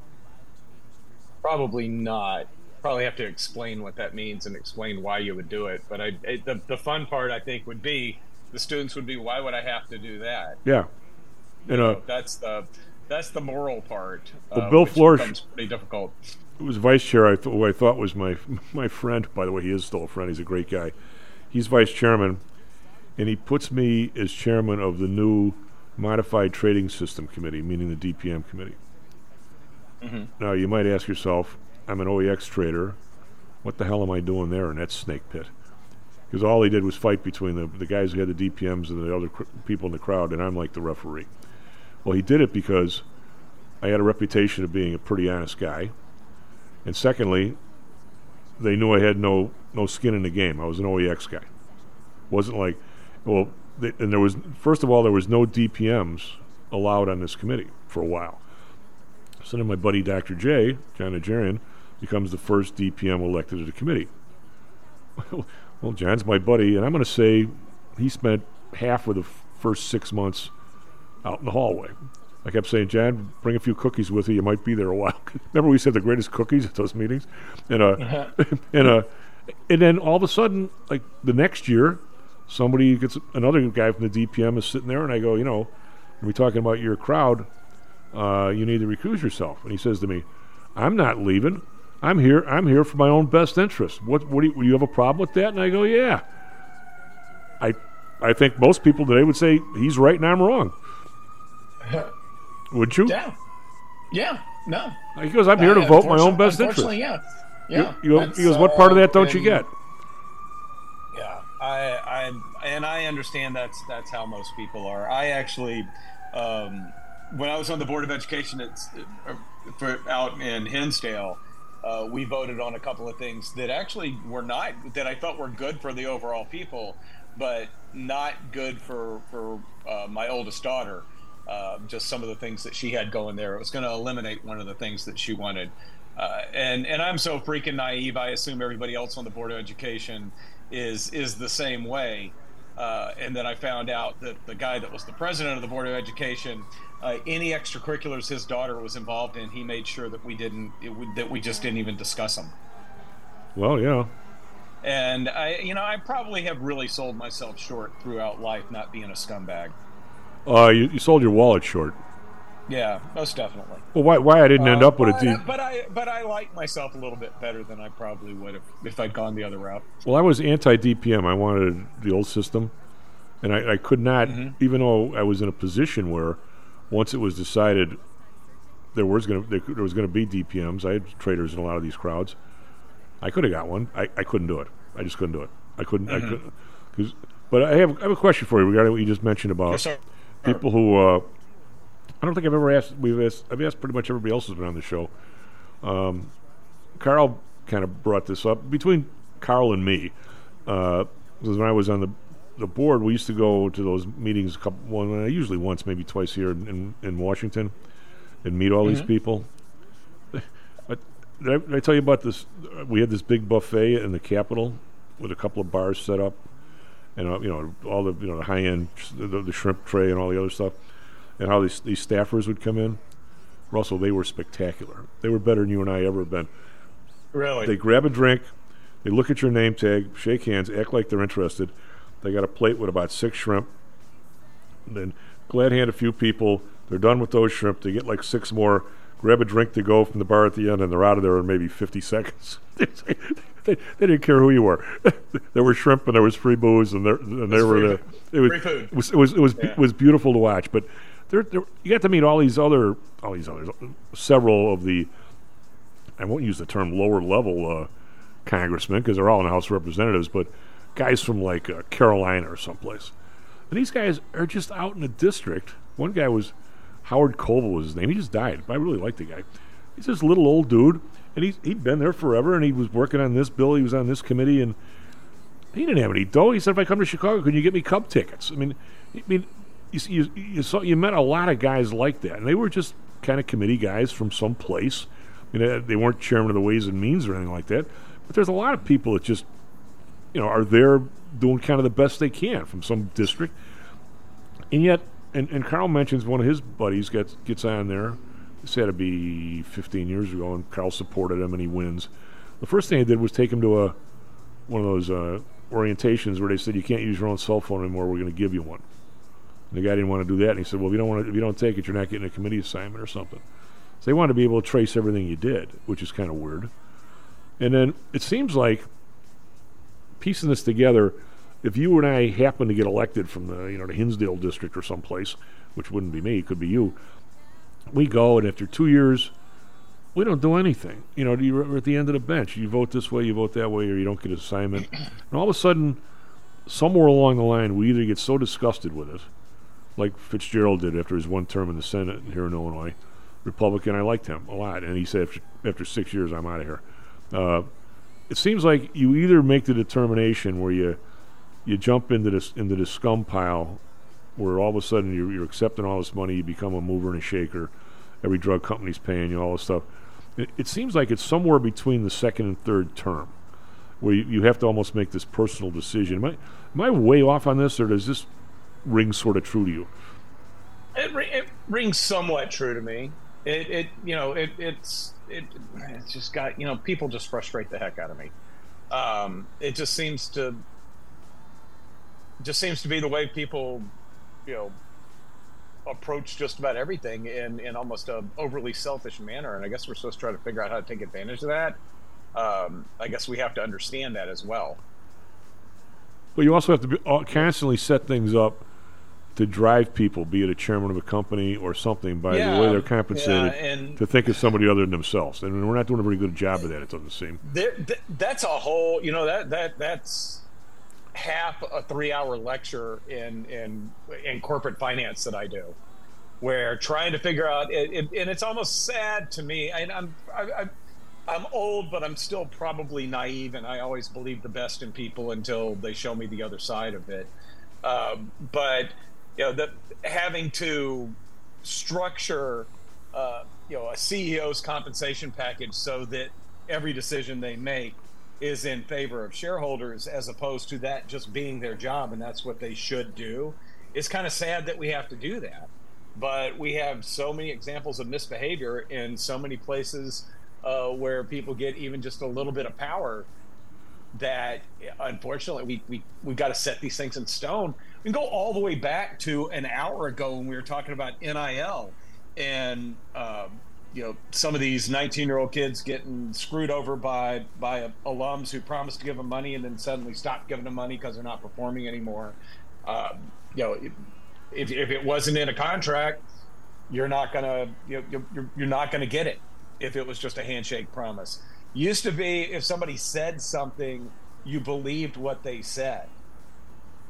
Probably not. Probably have to explain what that means and explain why you would do it. But I, it, the the fun part, I think, would be the students would be, why would I have to do that?
Yeah, and
you
uh,
know, that's the that's the moral part.
Well,
uh,
Bill
which
Flourish
becomes pretty difficult.
It was vice chair. I th- who I thought was my my friend. By the way, he is still a friend. He's a great guy. He's vice chairman, and he puts me as chairman of the new Modified Trading System Committee, meaning the D P M committee. Mm-hmm. Now, you might ask yourself, I'm an O E X trader. What the hell am I doing there in that snake pit? Because all he did was fight between the, the guys who had the D P Ms and the other cr- people in the crowd, and I'm like the referee. Well, he did it because I had a reputation of being a pretty honest guy. And secondly, they knew I had no, no skin in the game. I was an O E X guy. Wasn't like, well, they, and there was, first of all, there was no D P Ms allowed on this committee for a while. So then my buddy Doctor J, John Najarian, becomes the first D P M elected to the committee. Well, John's my buddy, and I'm going to say he spent half of the f- first six months out in the hallway. I kept saying, John, bring a few cookies with you. You might be there a while. Remember we said the greatest cookies at those meetings? And uh, and uh, and then all of a sudden, like the next year, somebody gets, another guy from the D P M is sitting there, and I go, you know, when we're talking about your crowd, uh, you need to recuse yourself. And he says to me, I'm not leaving. I'm here. I'm here for my own best interest. What? What do you, do you have a problem with that? And I go, yeah. I, I think most people today would say he's right and I'm wrong. Would you?
Yeah. Yeah. No.
He goes, I'm here to
uh,
vote my own best interest.
Unfortunately, yeah. Yeah.
You, you, he goes, what part of that don't you get?
Yeah. I, I, and I understand that's that's how most people are. I actually, um, when I was on the Board of Education, it's uh, for, out in Hinsdale. Uh, we voted on a couple of things that actually were not, that I thought were good for the overall people, but not good for, for uh, my oldest daughter. Uh, just some of the things that she had going there. It was going to eliminate one of the things that she wanted. Uh, and, and I'm so freaking naive, I assume everybody else on the Board of Education is, is the same way. Uh, and then I found out that the guy that was the president of the Board of Education, uh, any extracurriculars his daughter was involved in, he made sure that we didn't, it would, that we just didn't even discuss them.
Well, yeah.
And I, you know, I probably have really sold myself short throughout life, not being a scumbag.
Uh, you, you sold your wallet short.
Yeah, most definitely.
Well, why why I didn't end
uh,
up with
but,
a D?
But I but I like myself a little bit better than I probably would have if I'd gone the other route.
Well, I was anti-D P M. I wanted the old system, and I, I could not, mm-hmm. even though I was in a position where, once it was decided there was going to there, there was going to be D P Ms. I had traders in a lot of these crowds. I could have got one. I, I couldn't do it. I just couldn't do it. I couldn't. Mm-hmm. I couldn't because But I have I have a question for you regarding what you just mentioned about
Yes, sir.
people who. Uh, I don't think I've ever asked. We've asked. I've asked pretty much everybody else who's been on the show. Um, Carl kind of brought this up between Carl and me. Uh, because when I was on the the board, we used to go to those meetings a couple, one, uh, usually once, maybe twice here in, in, in Washington, and meet all
Mm-hmm.
these people. But did I, did I tell you about this? We had this big buffet in the Capitol with a couple of bars set up, and uh, you know all the you know the high end, the, the shrimp tray and all the other stuff, and how these these staffers would come in. Russell, they were spectacular. They were better than you and I ever have been.
Really?
They grab a drink, they look at your name tag, shake hands, act like they're interested. They got a plate with about six shrimp. And then glad hand a few people. They're done with those shrimp. They get like six more. Grab a drink to go from the bar at the end, and they're out of there in maybe fifty seconds. they, they didn't care who you were. There were shrimp and there was free booze, and, there, and they were
free,
there. It was
free food.
It was it was it was,
Yeah.
it was beautiful to watch. But there, there, you got to meet all these other, all these others, several of the. I won't use the term lower level uh, congressmen because they're all in the House of Representatives, but guys from like uh, Carolina or someplace. And these guys are just out in the district. One guy was Howard Coble was his name. He just died. I really liked the guy. He's this little old dude, and he's he'd been there forever, and he was working on this bill. He was on this committee, and he didn't have any dough. He said, "If I come to Chicago, can you get me Cub tickets?" I mean, I mean, you you you, saw, you met a lot of guys like that, and they were just kind of committee guys from some place. You know, they weren't chairman of the Ways and Means or anything like that. But there's a lot of people that just, you know, are there doing kind of the best they can from some district. And yet, and, and Carl mentions one of his buddies gets gets on there. This had to be fifteen years ago, and Carl supported him, and he wins. The first thing he did was take him to a one of those uh, orientations where they said, you can't use your own cell phone anymore, we're going to give you one. And the guy didn't want to do that, and he said, well, if you don't want to, if you don't take it, you're not getting a committee assignment or something. So they wanted to be able to trace everything you did, which is kind of weird. And then it seems like piecing this together, if you and I happen to get elected from the you know the Hinsdale district or someplace, which wouldn't be me, it could be you, we go, and after two years, we don't do anything. You know, you're at the end of the bench. You vote this way, you vote that way, or you don't get an assignment. And all of a sudden, somewhere along the line, we either get so disgusted with it, like Fitzgerald did after his one term in the Senate here in Illinois, Republican. I liked him a lot, and he said after, after six years, I'm out of here. Uh, it seems like you either make the determination where you you jump into this into this scum pile, where all of a sudden you're, you're accepting all this money, you become a mover and a shaker. Every drug company's paying you all this stuff. It, it seems like it's somewhere between the second and third term, where you, you have to almost make this personal decision. Am I, am I way off on this, or does this ring sort of true to you?
It, it rings somewhat true to me. It, it you know, it, it's it, it's just got you know, people just frustrate the heck out of me. Um, it just seems to just seems to be the way people, you know, approach just about everything in in almost a overly selfish manner. And I guess we're supposed to try to figure out how to take advantage of that. Um, I guess we have to understand that as well.
But you also have to be, uh, constantly set things up to drive people, be it a chairman of a company or something, by
yeah,
the way they're compensated,
yeah, and
to think of somebody other than themselves. And we're not doing a very good job of that, it doesn't seem.
there, th- that's a whole, you know, that that that's half a three-hour lecture in in in corporate finance that I do, where trying to figure out, it, it, and it's almost sad to me. And I'm I, I, I'm old, but I'm still probably naive, and I always believe the best in people until they show me the other side of it. Um, but you know, the having to structure, uh, you know, a C E O's compensation package so that every decision they make is in favor of shareholders, as opposed to that just being their job and that's what they should do. It's kind of sad that we have to do that, but we have so many examples of misbehavior in so many places uh, where people get even just a little bit of power, that unfortunately we, we, we've got to set these things in stone. We can go all the way back to an hour ago when we were talking about N I L and, um, you know, some of these nineteen-year-old kids getting screwed over by by alums who promised to give them money and then suddenly stopped giving them money because they're not performing anymore. Um, you know, if, if it wasn't in a contract, you're not gonna you know, you're, you're not gonna get it if it was just a handshake promise. Used to be, if somebody said something, you believed what they said.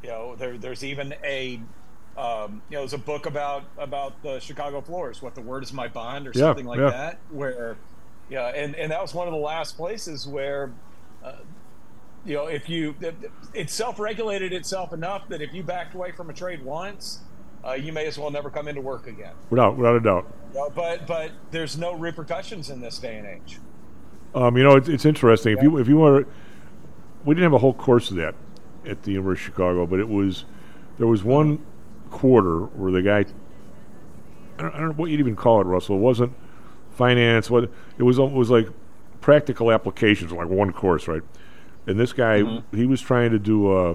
You know, there, there's even a, um, you know, there's a book about about the Chicago Floors, What the Word Is My Bond, or
Yeah,
something like
yeah.
that, where, yeah, and, and that was one of the last places where, uh, you know, if you, it, it self-regulated itself enough that if you backed away from a trade once, uh, you may as well never come into work again.
Without without a doubt.
You know, but but there's no repercussions in this day and age.
Um, you know, it's, it's interesting. If you if you want to, we didn't have a whole course of that at the University of Chicago, but it was there was one quarter where the guy, I don't, I don't know what you'd even call it, Russell. It wasn't finance. What it was, it was like practical applications, like one course, right? And this guy,
Mm-hmm.
he was trying to do a,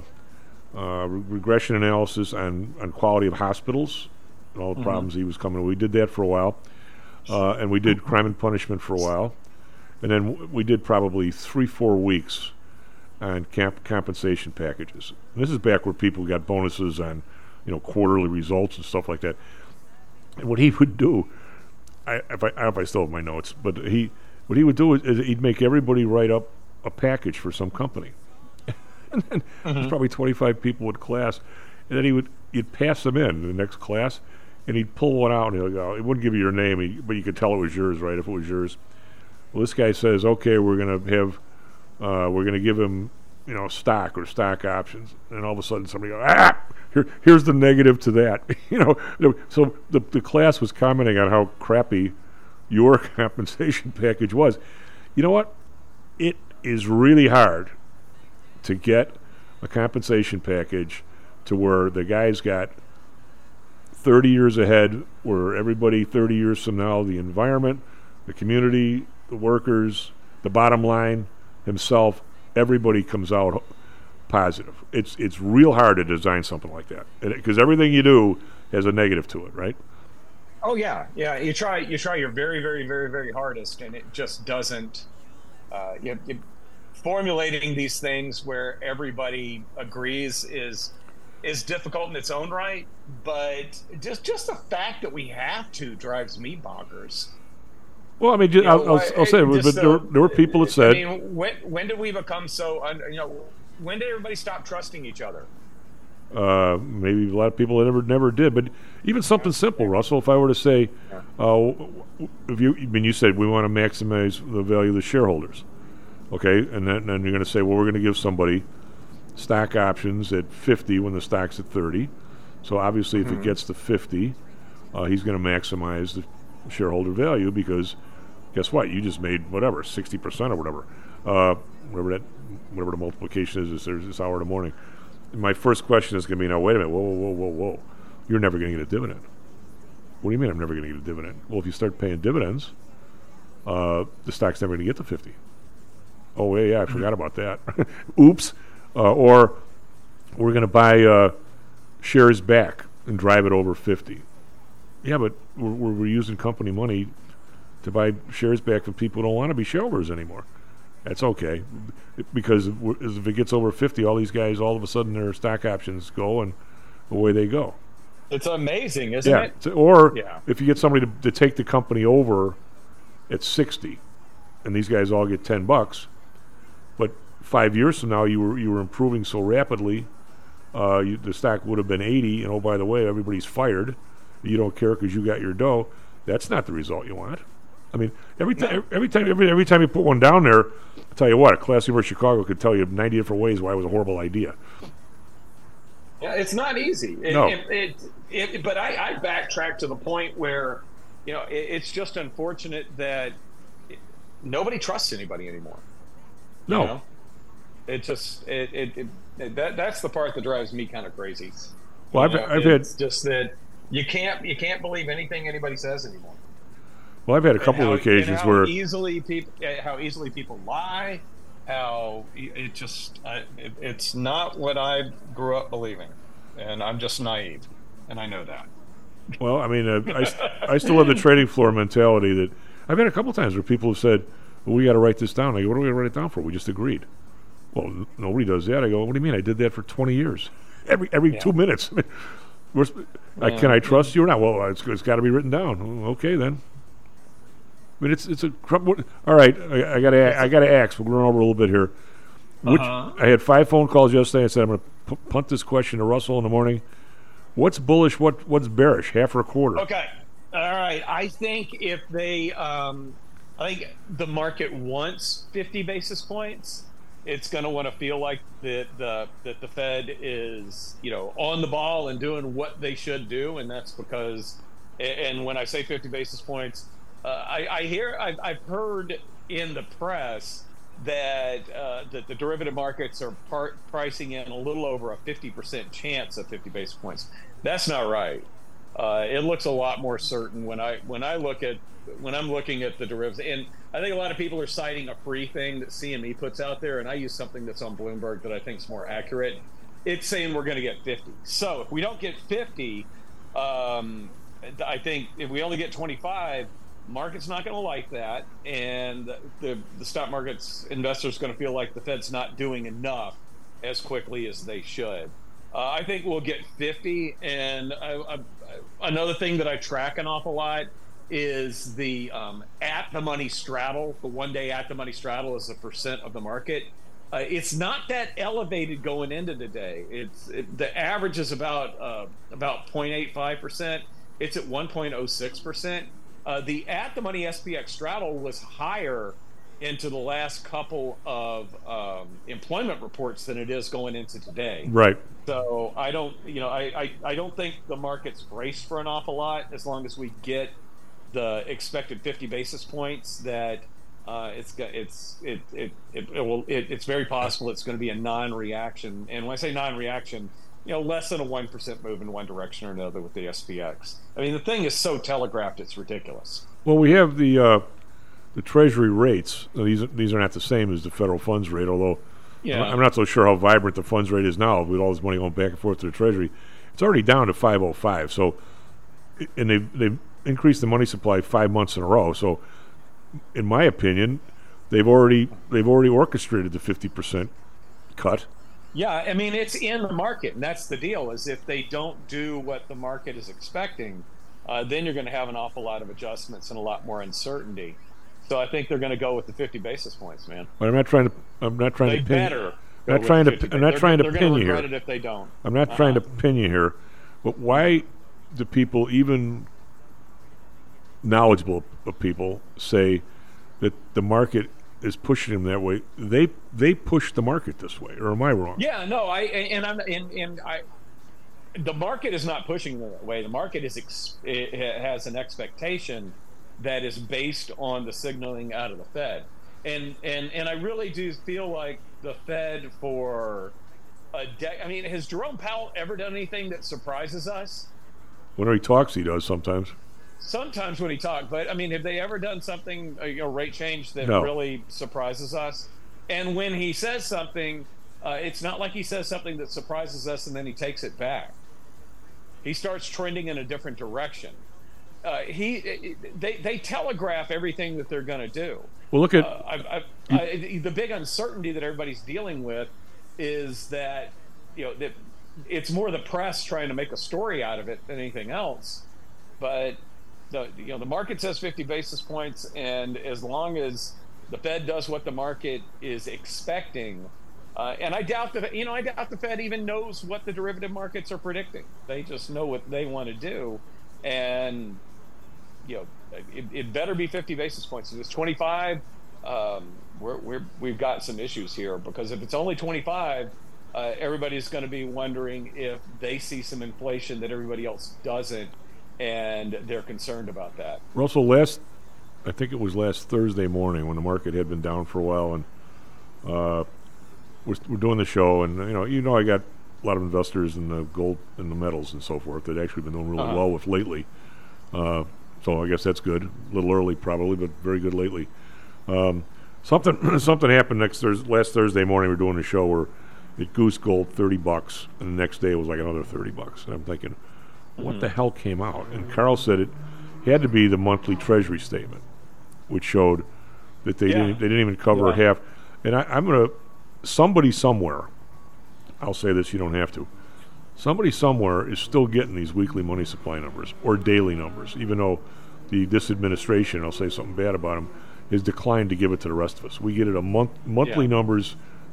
a re- regression analysis on on quality of hospitals and all the
Mhm.
problems he was coming. We did that for a while, uh, and we did crime and punishment for a while. And then w- we did probably three, four weeks on camp compensation packages. And this is back where people got bonuses on, you know, quarterly results and stuff like that. And what he would do, I, if I, I don't know if I still have my notes, but he, what he would do is, is he'd make everybody write up a package for some company. And then there's probably twenty-five people in class, and then he would, you'd pass them in the next class, and he'd pull one out, and he'd go, he wouldn't give you your name, he, but you could tell it was yours, right, if it was yours. Well, this guy says, okay, we're going to have, uh, we're going to give him, you know, stock or stock options. And all of a sudden somebody goes, ah, here, here's the negative to that. you know, so the, the class was commenting on how crappy your compensation package was. You know what? It is really hard to get a compensation package to where the guy's got thirty years ahead, where everybody thirty years from now, the environment, the community, the workers, the bottom line, himself, everybody comes out positive. It's it's real hard to design something like that because everything you do has a negative to it, right?
Oh yeah, yeah. You try you try your very very very very hardest, and it just doesn't. Uh, you, you, formulating these things where everybody agrees is is difficult in its own right, but just just the fact that we have to drives me bonkers.
Well, I mean, ju-
You
I'll,
know,
I'll, I'll say,
just
but there, were-
the-
there were people that said,
I mean, when when did we become so? Un, you know, when did everybody stop trusting each other?
uh, maybe a lot of people never never did, but even something simple, Russell. If I were to say, uh, if you, I mean, you said we want to maximize the value of the shareholders, okay, and then, then you're going to say, well, we're going to give somebody stock options at fifty when the stock's at thirty. So obviously, if
Mhm.
it gets to fifty, uh, he's going to maximize the shareholder value because guess what? You just made whatever sixty percent or whatever, uh, whatever that, whatever the multiplication is. This, this hour in the morning. My first question is going to be, now wait a minute, whoa, whoa, whoa, whoa, whoa, you're never going to get a dividend. What do you mean I'm never going to get a dividend? Well, if you start paying dividends, uh, the stock's never going to get to fifty. Oh, yeah, yeah, I forgot about that. Oops. Uh, or we're going to buy uh, shares back and drive it over fifty. Yeah, but we're, we're using company money to buy shares back from people who don't want to be shareholders anymore. That's okay, because if it gets over fifty, all these guys, all of a sudden their stock options go and away they go.
It's amazing, isn't
Yeah.
it?
So- or
Yeah.
if you get somebody to, to take the company over at sixty, and these guys all get ten bucks, but five years from now you were you were improving so rapidly, uh, you, the stock would have been eighty, and oh, by the way, everybody's fired. You don't care because you got your dough. That's not the result you want. I mean, every time, every time, every every time you put one down there, I'll tell you what, a class University of Chicago could tell you ninety different ways why it was a horrible idea.
Yeah, it's not easy. It,
No.
it, it, it, but I, I backtrack to the point where, you know, it, it's just unfortunate that it, nobody trusts anybody anymore.
No.
You know? It just it, it, it, it that that's the part that drives me kind of crazy.
Well, I've,
You know,
I've had
it's just that you can't you can't believe anything anybody says anymore.
well, I've had a
And
couple
how-
of occasions
and how
where
easily people how easily people lie, how e- it just uh, it, it's not what I grew up believing, and I'm just naive, and I know that.
Well, I mean, uh, I, s- I still have the trading floor mentality that I've had a couple times where people have said, well, we got to write this down. I go, what are we going to write it down for? We just agreed. Well, n- nobody does that. I go, what do you mean? I did that for twenty years. Every every
Yeah.
two minutes. We're, sp- I,
Yeah.
can I trust you or not? Well, it's, it's got to be written down. Oh, okay, then. I mean, it's it's a cr- what- all right. I, I got to I got to ask. We're going over a little bit here. which
Uh-huh.
I had five phone calls yesterday. I said I'm going to p- punt this question to Russell in the morning. What's bullish? What what's bearish? Half or a quarter?
Okay. All right. I think if they, um, I think the market wants fifty basis points. It's going to want to feel like that the that the Fed is, you know, on the ball and doing what they should do, and that's because. And when I say fifty basis points, uh, I, I hear I've, I've heard in the press that uh, that the derivative markets are part, pricing in a little over a fifty percent chance of fifty basis points. That's not right. Uh, it looks a lot more certain when I when I look at when I'm looking at the derivatives, and I think a lot of people are citing a free thing that C M E puts out there, and I use something that's on Bloomberg that I think is more accurate. It's saying we're going to get fifty. So if we don't get fifty, um, I think if we only get twenty-five, market's not going to like that, and the the stock market's investors going to feel like the Fed's not doing enough as quickly as they should. Uh, I think we'll get fifty, and I, I, another thing that I track an awful lot is the um, at the money straddle. The one day at the money straddle is a percent of the market. Uh, it's not that elevated going into today. It's it, the average is about uh, about zero point eight five percent. It's at one point oh six percent. Uh, the at the money S P X straddle was higher into the last couple of um, employment reports than it is going into today.
Right.
So I don't, you know, I, I, I don't think the market's braced for an awful lot as long as we get the expected fifty basis points. That uh, it's got it's it it it, it will it, it's very possible it's going to be a non-reaction. And when I say non-reaction, you know, less than a one percent move in one direction or another with the S P X. I mean, the thing is so telegraphed, it's ridiculous.
Well, we have the uh, the Treasury rates. Now, these these are not the same as the federal funds rate, although
Yeah.
I'm not so sure how vibrant the funds rate is now with all this money going back and forth to the Treasury. It's already down to five oh five. So, and they've they've increased the money supply five months in a row. So, in my opinion, they've already they've already orchestrated the fifty percent cut.
Yeah, I mean, it's in the market, and that's the deal, is if they don't do what the market is expecting, uh, then you're going to have an awful lot of adjustments and a lot more uncertainty. So I think they're going to go with the fifty basis points, man.
But I'm not trying to. I'm not trying
They
to pin.
better
I'm
go
not
with
trying
the
to.
fifty.
I'm not
They're-
trying to
they're
pin
gonna
you
regret
here.
it if they don't.
I'm not
Uh-huh.
trying to pin you here, but why do people, even knowledgeable of people, say that the market is pushing them that way? They they push the market this way, or am I wrong?
Yeah, no, I and I'm and, and I. The market is not pushing them that way. The market is ex, it has an expectation that is based on the signaling out of the Fed, and and and I really do feel like the Fed for a de- I mean, has Jerome Powell ever done anything that surprises us?
Whenever he talks, he does sometimes.
Sometimes when he talks, but I mean, have they ever done something, a you know, rate change that
No.
really surprises us? And when he says something, uh, it's not like he says something that surprises us and then he takes it back. He starts trending in a different direction. Uh, he, they, they telegraph everything that they're going to do.
Well, look at
Uh, I've, I've, I, the big uncertainty that everybody's dealing with is that, you know, that it's more the press trying to make a story out of it than anything else. But the you know the market says fifty basis points, and as long as the Fed does what the market is expecting, uh, and I doubt the you know I doubt the Fed even knows what the derivative markets are predicting. They just know what they want to do, and you know it, it better be fifty basis points. If it's twenty-five, um, we're, we're we've got some issues here, because if it's only twenty-five, uh, everybody's going to be wondering if they see some inflation that everybody else doesn't, and they're concerned about that.
Russell, last, I think it was last Thursday morning when the market had been down for a while, and uh, we're, we're doing the show, and you know, you know, I got a lot of investors in the gold and the metals and so forth that actually been doing really
Uh-huh.
well with lately. Uh, so I guess that's good. A little early probably, but very good lately. Um, something something happened next Thursday, last Thursday morning. We were doing the show where it goose gold thirty bucks, and the next day it was like another thirty bucks. And I'm thinking, what the hell came out? And Carl said it had to be the monthly Treasury statement, which showed that they
Yeah.
didn't they didn't even cover
Yeah.
half. And I, I'm gonna somebody somewhere. I'll say this, you don't have to. Somebody somewhere is still getting these weekly money supply numbers or daily numbers, even though the this administration, I'll say something bad about them, has declined to give it to the rest of us. We get it a month monthly
Yeah.
numbers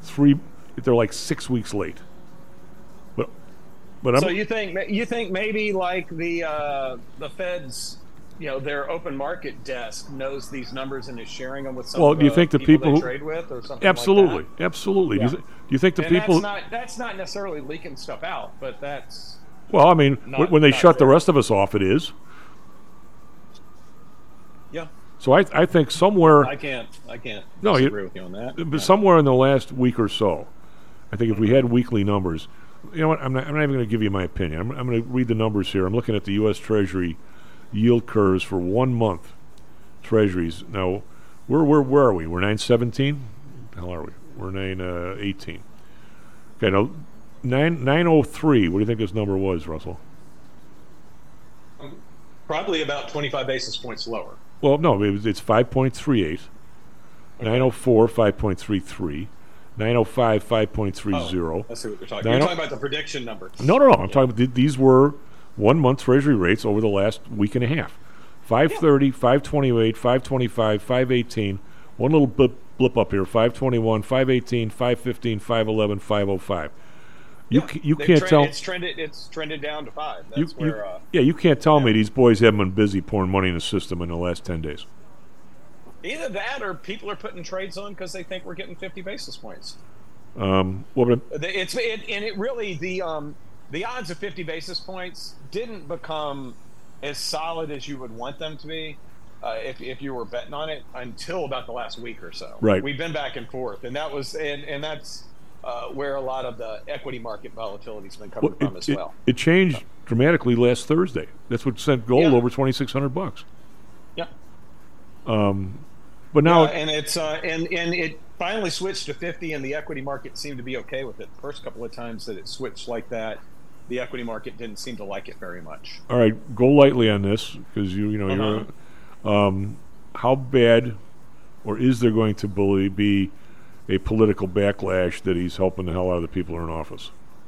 three. They're like six weeks late. But but I'm,
So you think you think maybe like the uh, the Fed's, you know, their open market desk knows these numbers and is sharing them with some
well,
of
do you
the
think the
people,
people
they
who
trade with or something
absolutely,
like that?
absolutely.
Yeah.
Do, you th- do you think the
and
people?
that's not that's not necessarily leaking stuff out, but that's
Well, I mean,
Not-
when they
not
shut the
fair.
rest of us off, it is.
yeah.
So I, I think somewhere,
I can't I can't
No, you-
disagree with you on that.
but
Yeah.
somewhere in the last week or so, I think if we had weekly numbers, you know what? I'm not. I'm not even going to give you my opinion. I'm, I'm going to read the numbers here. I'm looking at the U S. Treasury yield curves for one month Treasuries. Now, where where where are we? We're nine seventeen. Hell, are we? We're nine uh, eighteen. Okay, now nine nine oh three. What do you think this number was, Russell?
Probably about twenty-five basis points lower.
Well, no, it was, it's five point three eight. nine oh four, five point three three. nine oh five, five point three zero.
Oh, I see what you're talking.
nine
You're
oh
talking about the prediction number.
No, no, no. I'm talking about th- these were one month Treasury rates over the last week and a half. five thirty, five twenty-eight, five twenty-five, five eighteen. One little blip, blip up here. five twenty-one, five eighteen, five fifteen, five eleven, five oh five. You
Yeah,
c- you
they've
can't
trend-
tell.
It's trended. It's trended down to five.
You,
That's
you,
where. Uh,
yeah, you can't tell me these boys haven't been busy pouring money in the system in the last ten days.
either that or people are putting trades on because they think we're getting fifty basis points.
Um, what would I-
The- It's it, and it really the um the odds of fifty basis points didn't become as solid as you would want them to be uh, if if you were betting on it until about the last week or so.
Right.
We've been back and forth, and that was and and that's uh, where a lot of the equity market volatility's been coming
well,
from
it,
as
it-
well.
it changed dramatically last Thursday. That's what sent gold
Yeah.
over twenty-six hundred bucks.
Yeah.
Um, but now
Yeah, and it's uh, and and it finally switched to fifty, and the equity market seemed to be okay with it. The first couple of times that it switched like that, the equity market didn't seem to like it very much.
all right, go lightly on this because you you know
Uh-huh.
you're. Um, how bad, or is there going to be, be a political backlash that he's helping the hell out of the people who are in office?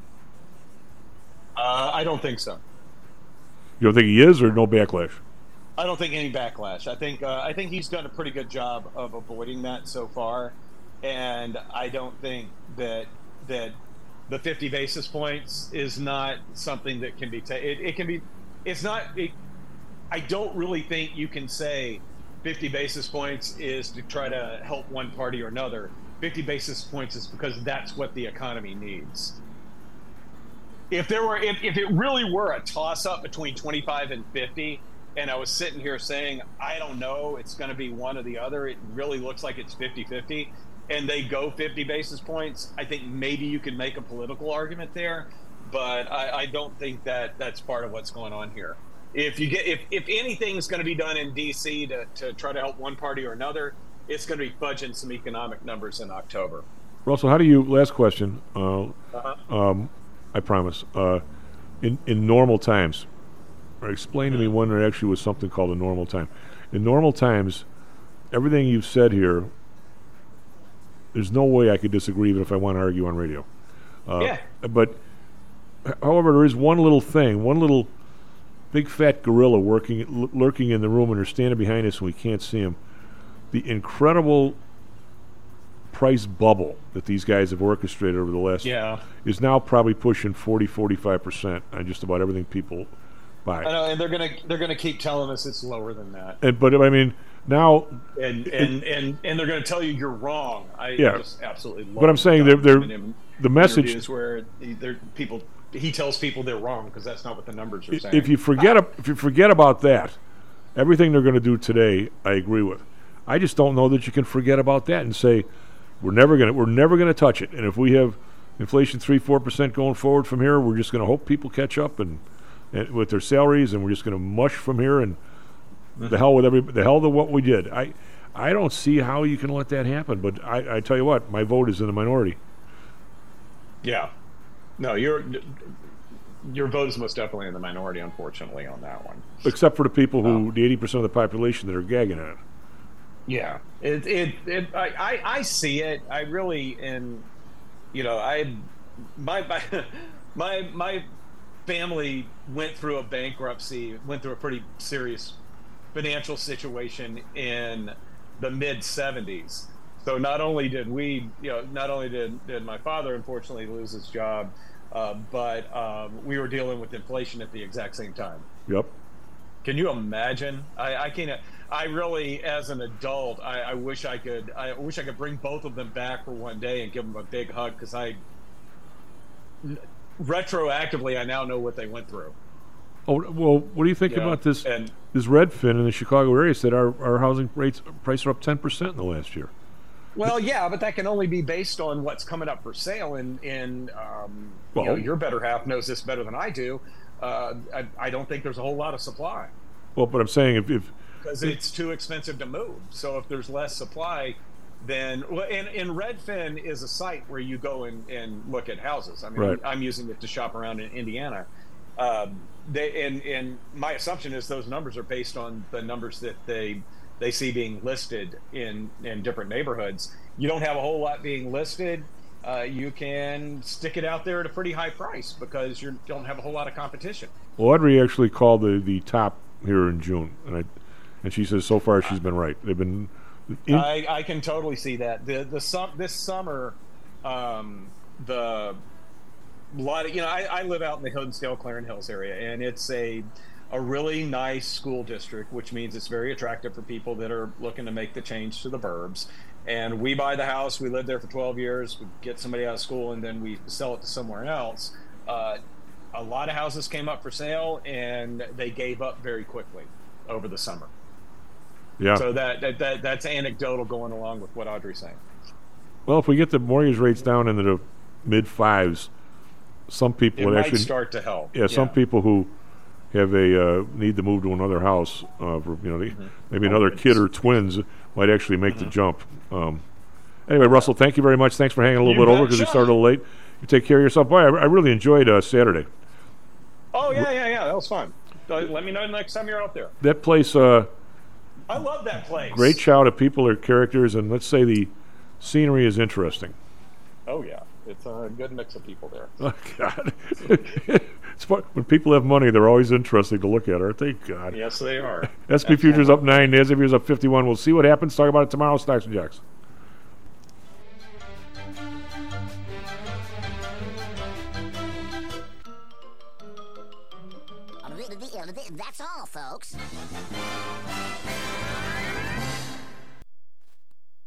Uh, I don't think so.
You don't think he is, or no backlash?
I don't think any backlash. I think uh, I think he's done a pretty good job of avoiding that so far, and I don't think that that the fifty basis points is not something that can be ta- it, it can be. It's not. It, I don't really think you can say fifty basis points is to try to help one party or another. fifty basis points is because that's what the economy needs. If there were, if, if it really were a toss-up between twenty-five and fifty, and I was sitting here saying, I don't know, it's going to be one or the other, it really looks like it's fifty-fifty, and they go fifty basis points, I think maybe you could make a political argument there, but I, I don't think that that's part of what's going on here. If you get, if, if anything's going to be done in D C to, to try to help one party or another, it's going to be fudging some economic numbers in October.
Russell, how do you? Last question. Uh,
Uh-huh.
um, I promise. Uh, in in normal times, or explain to me when there actually was something called a normal time. In normal times, everything you've said here, there's no way I could disagree, even if I want to argue on radio. Uh,
Yeah.
But, h- however, there is one little thing, one little big fat gorilla working, l- lurking in the room, and they're standing behind us, and we can't see him. The incredible price bubble that these guys have orchestrated over the last
Yeah.
is now probably pushing forty, forty-five percent on just about everything people buy.
I know, and they're gonna they're gonna keep telling us it's lower than that,
And, but I mean, now,
and and and, and they're gonna tell you you're wrong. I
Yeah.
just absolutely love
But I'm saying they're- they're-
in
the message-
interviews where he- they're people he tells people they're wrong because that's not what the numbers are saying.
if you forget ab- if you forget about that, everything they're going to do today, I agree with. I just don't know that you can forget about that and say we're never going to we're never going to touch it. And if we have inflation three four percent going forward from here, we're just going to hope people catch up and, and with their salaries, and we're just going to mush from here and the hell with every the hell with what we did. I I don't see how you can let that happen. But I, I tell you what, my vote is in the minority.
Yeah, no, your your vote is most definitely in the minority, unfortunately, on that one.
Except for the people who, the eighty percent of the population that are gagging at it.
Yeah, it it, it I, I I see it. I really and you know I my my my my family went through a bankruptcy, went through a pretty serious financial situation in the mid seventies. So not only did we, you know, not only did, did my father unfortunately lose his job, uh, but um, we were dealing with inflation at the exact same time.
Yep.
Can you imagine? I, I can't. I really, as an adult, I, I wish I could. I wish I could bring both of them back for one day and give them a big hug, because I, retroactively, I now know what they went through.
Oh well, what do you think
You know,
about this?
and-
This Redfin in the Chicago area said our, our housing rates prices are up ten percent in the last year.
Well, yeah, but that can only be based on what's coming up for sale. And, and um, you know,
Well-
your better half knows this better than I do. Uh, I, I don't think there's a whole lot of supply,
Well, but I'm saying if, if
because it's too expensive to move. So if there's less supply, then well, and, and Redfin is a site where you go and, and look at houses. I mean,
Right.
I'm using it to shop around in Indiana. Um, they and, and my assumption is those numbers are based on the numbers that they they see being listed in in different neighborhoods. You don't have a whole lot being listed. Uh, you can stick it out there at a pretty high price because you don't have a whole lot of competition.
well, Audrey actually called the, the top here in June, and I and she says so far she's been right. They've been in,
I, I can totally see that. The the sum this summer, um, the lot of, you know, I, I live out in the Hillsdale, Clarendon Hills area, and it's a a really nice school district, which means it's very attractive for people that are looking to make the change to the burbs. And we buy the house, we live there for twelve years, we get somebody out of school, and then we sell it to somewhere else. Uh, a lot of houses came up for sale, and they gave up very quickly over the summer.
yeah.
So that, that, that that's anecdotal going along with what Audrey's saying.
Well, if we get the mortgage rates down into the mid fives, some people
It
would
might
actually
start to help.
Yeah, some people who have a uh, need to move to another house, uh, for, you know, they,
Mm-hmm.
maybe another kid or twins might actually make the jump. Um, anyway, Russell, thank you very much. Thanks for hanging a little
You
bit over because we
betcha.
started a little late. You take care of yourself. Boy, I, I really enjoyed uh, Saturday.
Oh yeah, yeah, yeah. That was fun. Uh, Let me know next time you're out there.
That place, uh,
I love that place.
great shout of people or characters, and let's say the scenery is interesting.
Oh yeah, it's a good mix of people there.
Oh, God. It's fun. When people have money, they're always interesting to look at, aren't they? God.
Yes, they are.
S and P futures up nine, NASDAQ futures up fifty-one. We'll see what happens. Talk about it tomorrow. Stocks and Jocks.
That's all, folks.